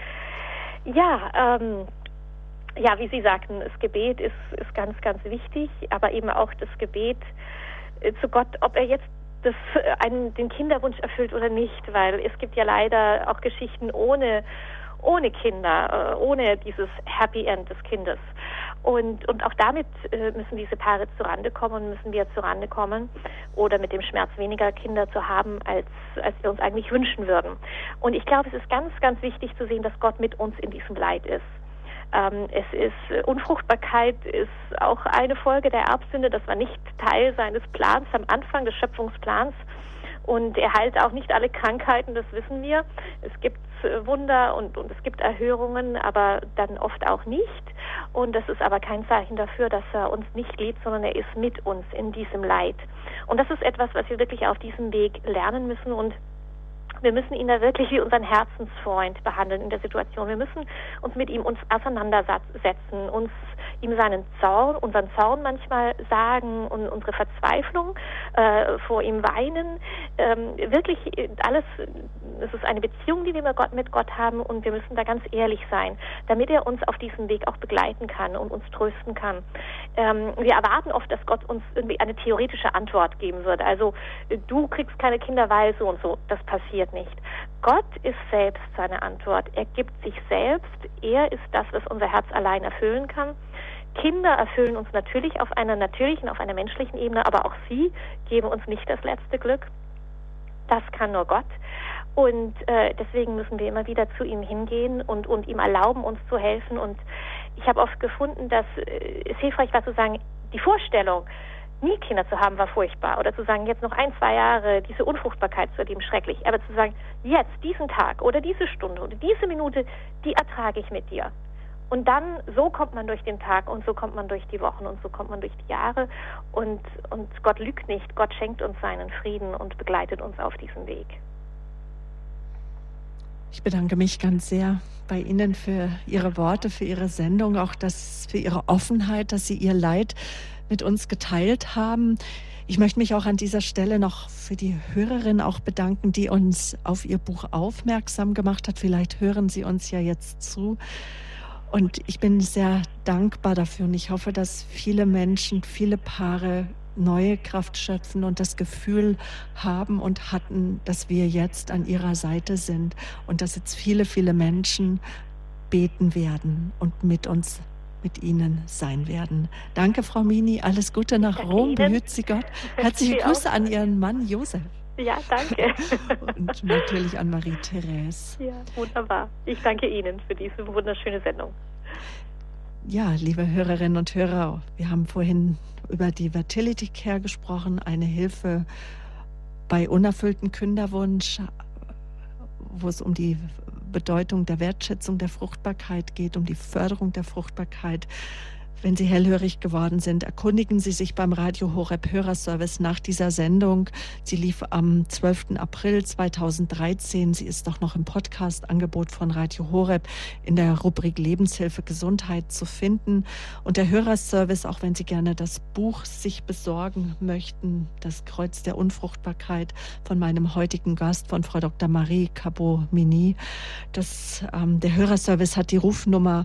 Ja, wie Sie sagten, das Gebet ist ganz, ganz wichtig, aber eben auch das Gebet zu Gott, ob er jetzt den Kinderwunsch erfüllt oder nicht, weil es gibt ja leider auch Geschichten ohne Kinder, ohne dieses Happy End des Kindes. Und auch damit müssen diese Paare zurande kommen und müssen wir zurande kommen oder mit dem Schmerz weniger Kinder zu haben, als wir uns eigentlich wünschen würden. Und ich glaube, es ist ganz, ganz wichtig zu sehen, dass Gott mit uns in diesem Leid ist. Unfruchtbarkeit ist auch eine Folge der Erbsünde. Das war nicht Teil seines Plans am Anfang des Schöpfungsplans. Und er heilt auch nicht alle Krankheiten, das wissen wir. Es gibt Wunder und es gibt Erhörungen, aber dann oft auch nicht. Und das ist aber kein Zeichen dafür, dass er uns nicht liebt, sondern er ist mit uns in diesem Leid. Und das ist etwas, was wir wirklich auf diesem Weg lernen müssen. Und wir müssen ihn da wirklich wie unseren Herzensfreund behandeln in der Situation. Wir müssen uns mit ihm auseinandersetzen, uns ihm unseren Zorn manchmal sagen und unsere Verzweiflung, vor ihm weinen. Wirklich alles, es ist eine Beziehung, die wir mit Gott haben und wir müssen da ganz ehrlich sein, damit er uns auf diesem Weg auch begleiten kann und uns trösten kann. Wir erwarten oft, dass Gott uns irgendwie eine theoretische Antwort geben wird. Also du kriegst keine Kinder, weil so und so. Das passiert nicht. Gott ist selbst seine Antwort. Er gibt sich selbst. Er ist das, was unser Herz allein erfüllen kann. Kinder erfüllen uns natürlich auf einer natürlichen, auf einer menschlichen Ebene, aber auch sie geben uns nicht das letzte Glück. Das kann nur Gott. Und deswegen müssen wir immer wieder zu ihm hingehen und ihm erlauben, uns zu helfen. Und ich habe oft gefunden, dass es hilfreich war zu sagen, die Vorstellung, nie Kinder zu haben, war furchtbar. Oder zu sagen, jetzt noch 1, 2 Jahre, diese Unfruchtbarkeit zu erleben, schrecklich. Aber zu sagen, jetzt, diesen Tag oder diese Stunde oder diese Minute, die ertrage ich mit dir. Und dann, so kommt man durch den Tag und so kommt man durch die Wochen und so kommt man durch die Jahre. Und Gott lügt nicht, Gott schenkt uns seinen Frieden und begleitet uns auf diesem Weg.
Ich bedanke mich ganz sehr bei Ihnen für Ihre Worte, für Ihre Sendung, auch für Ihre Offenheit, dass Sie Ihr Leid mit uns geteilt haben. Ich möchte mich auch an dieser Stelle noch für die Hörerin auch bedanken, die uns auf Ihr Buch aufmerksam gemacht hat. Vielleicht hören Sie uns ja jetzt zu. Und ich bin sehr dankbar dafür und ich hoffe, dass viele Menschen, viele Paare neue Kraft schöpfen und das Gefühl haben und hatten, dass wir jetzt an ihrer Seite sind und dass jetzt viele, viele Menschen beten werden und mit Ihnen sein werden. Danke, Frau Mini. Alles Gute nach Rom. Behüt Sie Gott. Herzliche Grüße an Ihren Mann Josef.
Ja, danke.
Und natürlich an Marie-Therese.
Ja, wunderbar. Ich danke Ihnen für diese wunderschöne Sendung.
Ja, liebe Hörerinnen und Hörer, wir haben vorhin über die Fertility Care gesprochen, eine Hilfe bei unerfüllten Kinderwunsch, wo es um die Bedeutung der Wertschätzung der Fruchtbarkeit geht, um die Förderung der Fruchtbarkeit. Wenn Sie hellhörig geworden sind, erkundigen Sie sich beim Radio Horeb Hörerservice nach dieser Sendung. Sie lief am 12. April 2013. Sie ist auch noch im Podcast-Angebot von Radio Horeb in der Rubrik Lebenshilfe Gesundheit zu finden. Und der Hörerservice, auch wenn Sie gerne das Buch sich besorgen möchten, das Kreuz der Unfruchtbarkeit von meinem heutigen Gast, von Frau Dr. Marie Cabot-Mini. Der Hörerservice hat die Rufnummer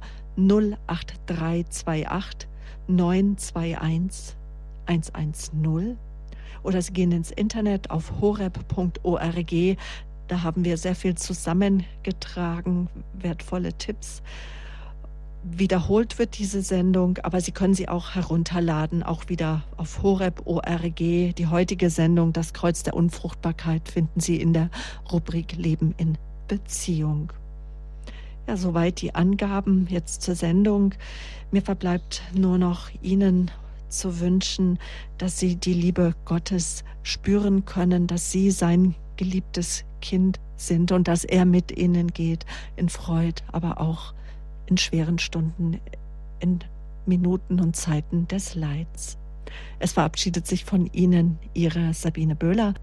08328 921 110 oder Sie gehen ins Internet auf horeb.org. Da haben wir sehr viel zusammengetragen, wertvolle Tipps. Wiederholt wird diese Sendung, aber Sie können sie auch herunterladen, auch wieder auf horeb.org. Die heutige Sendung, das Kreuz der Unfruchtbarkeit, finden Sie in der Rubrik Leben in Beziehung. Ja, soweit die Angaben jetzt zur Sendung. Mir verbleibt nur noch Ihnen zu wünschen, dass Sie die Liebe Gottes spüren können, dass Sie sein geliebtes Kind sind und dass er mit Ihnen geht in Freude, aber auch in schweren Stunden, in Minuten und Zeiten des Leids. Es verabschiedet sich von Ihnen Ihre Sabine Böhler.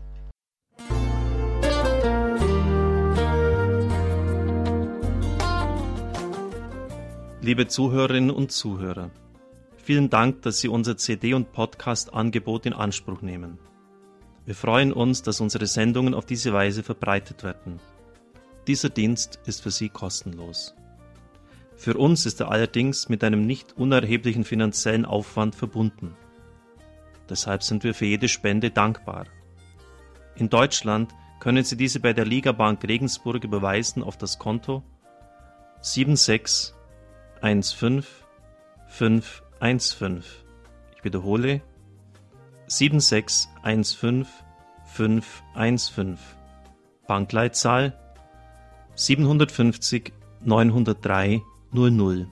Liebe Zuhörerinnen und Zuhörer, vielen Dank, dass Sie unser CD- und Podcast-Angebot in Anspruch nehmen. Wir freuen uns, dass unsere Sendungen auf diese Weise verbreitet werden. Dieser Dienst ist für Sie kostenlos. Für uns ist er allerdings mit einem nicht unerheblichen finanziellen Aufwand verbunden. Deshalb sind wir für jede Spende dankbar. In Deutschland können Sie diese bei der Ligabank Regensburg überweisen auf das Konto 7615515. Ich wiederhole 7615515. Bankleitzahl 750 903 00.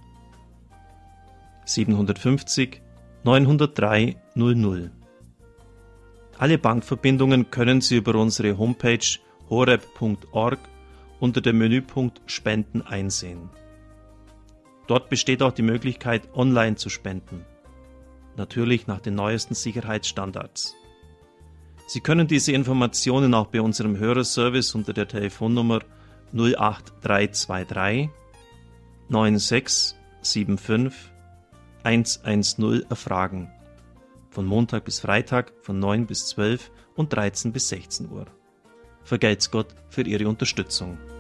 750 903 00. Alle Bankverbindungen können Sie über unsere Homepage horeb.org unter dem Menüpunkt Spenden einsehen. Dort besteht auch die Möglichkeit, online zu spenden. Natürlich nach den neuesten Sicherheitsstandards. Sie können diese Informationen auch bei unserem Hörerservice unter der Telefonnummer 08323 9675 110 erfragen. Von Montag bis Freitag von 9 bis 12 und 13 bis 16 Uhr. Vergelt's Gott für Ihre Unterstützung.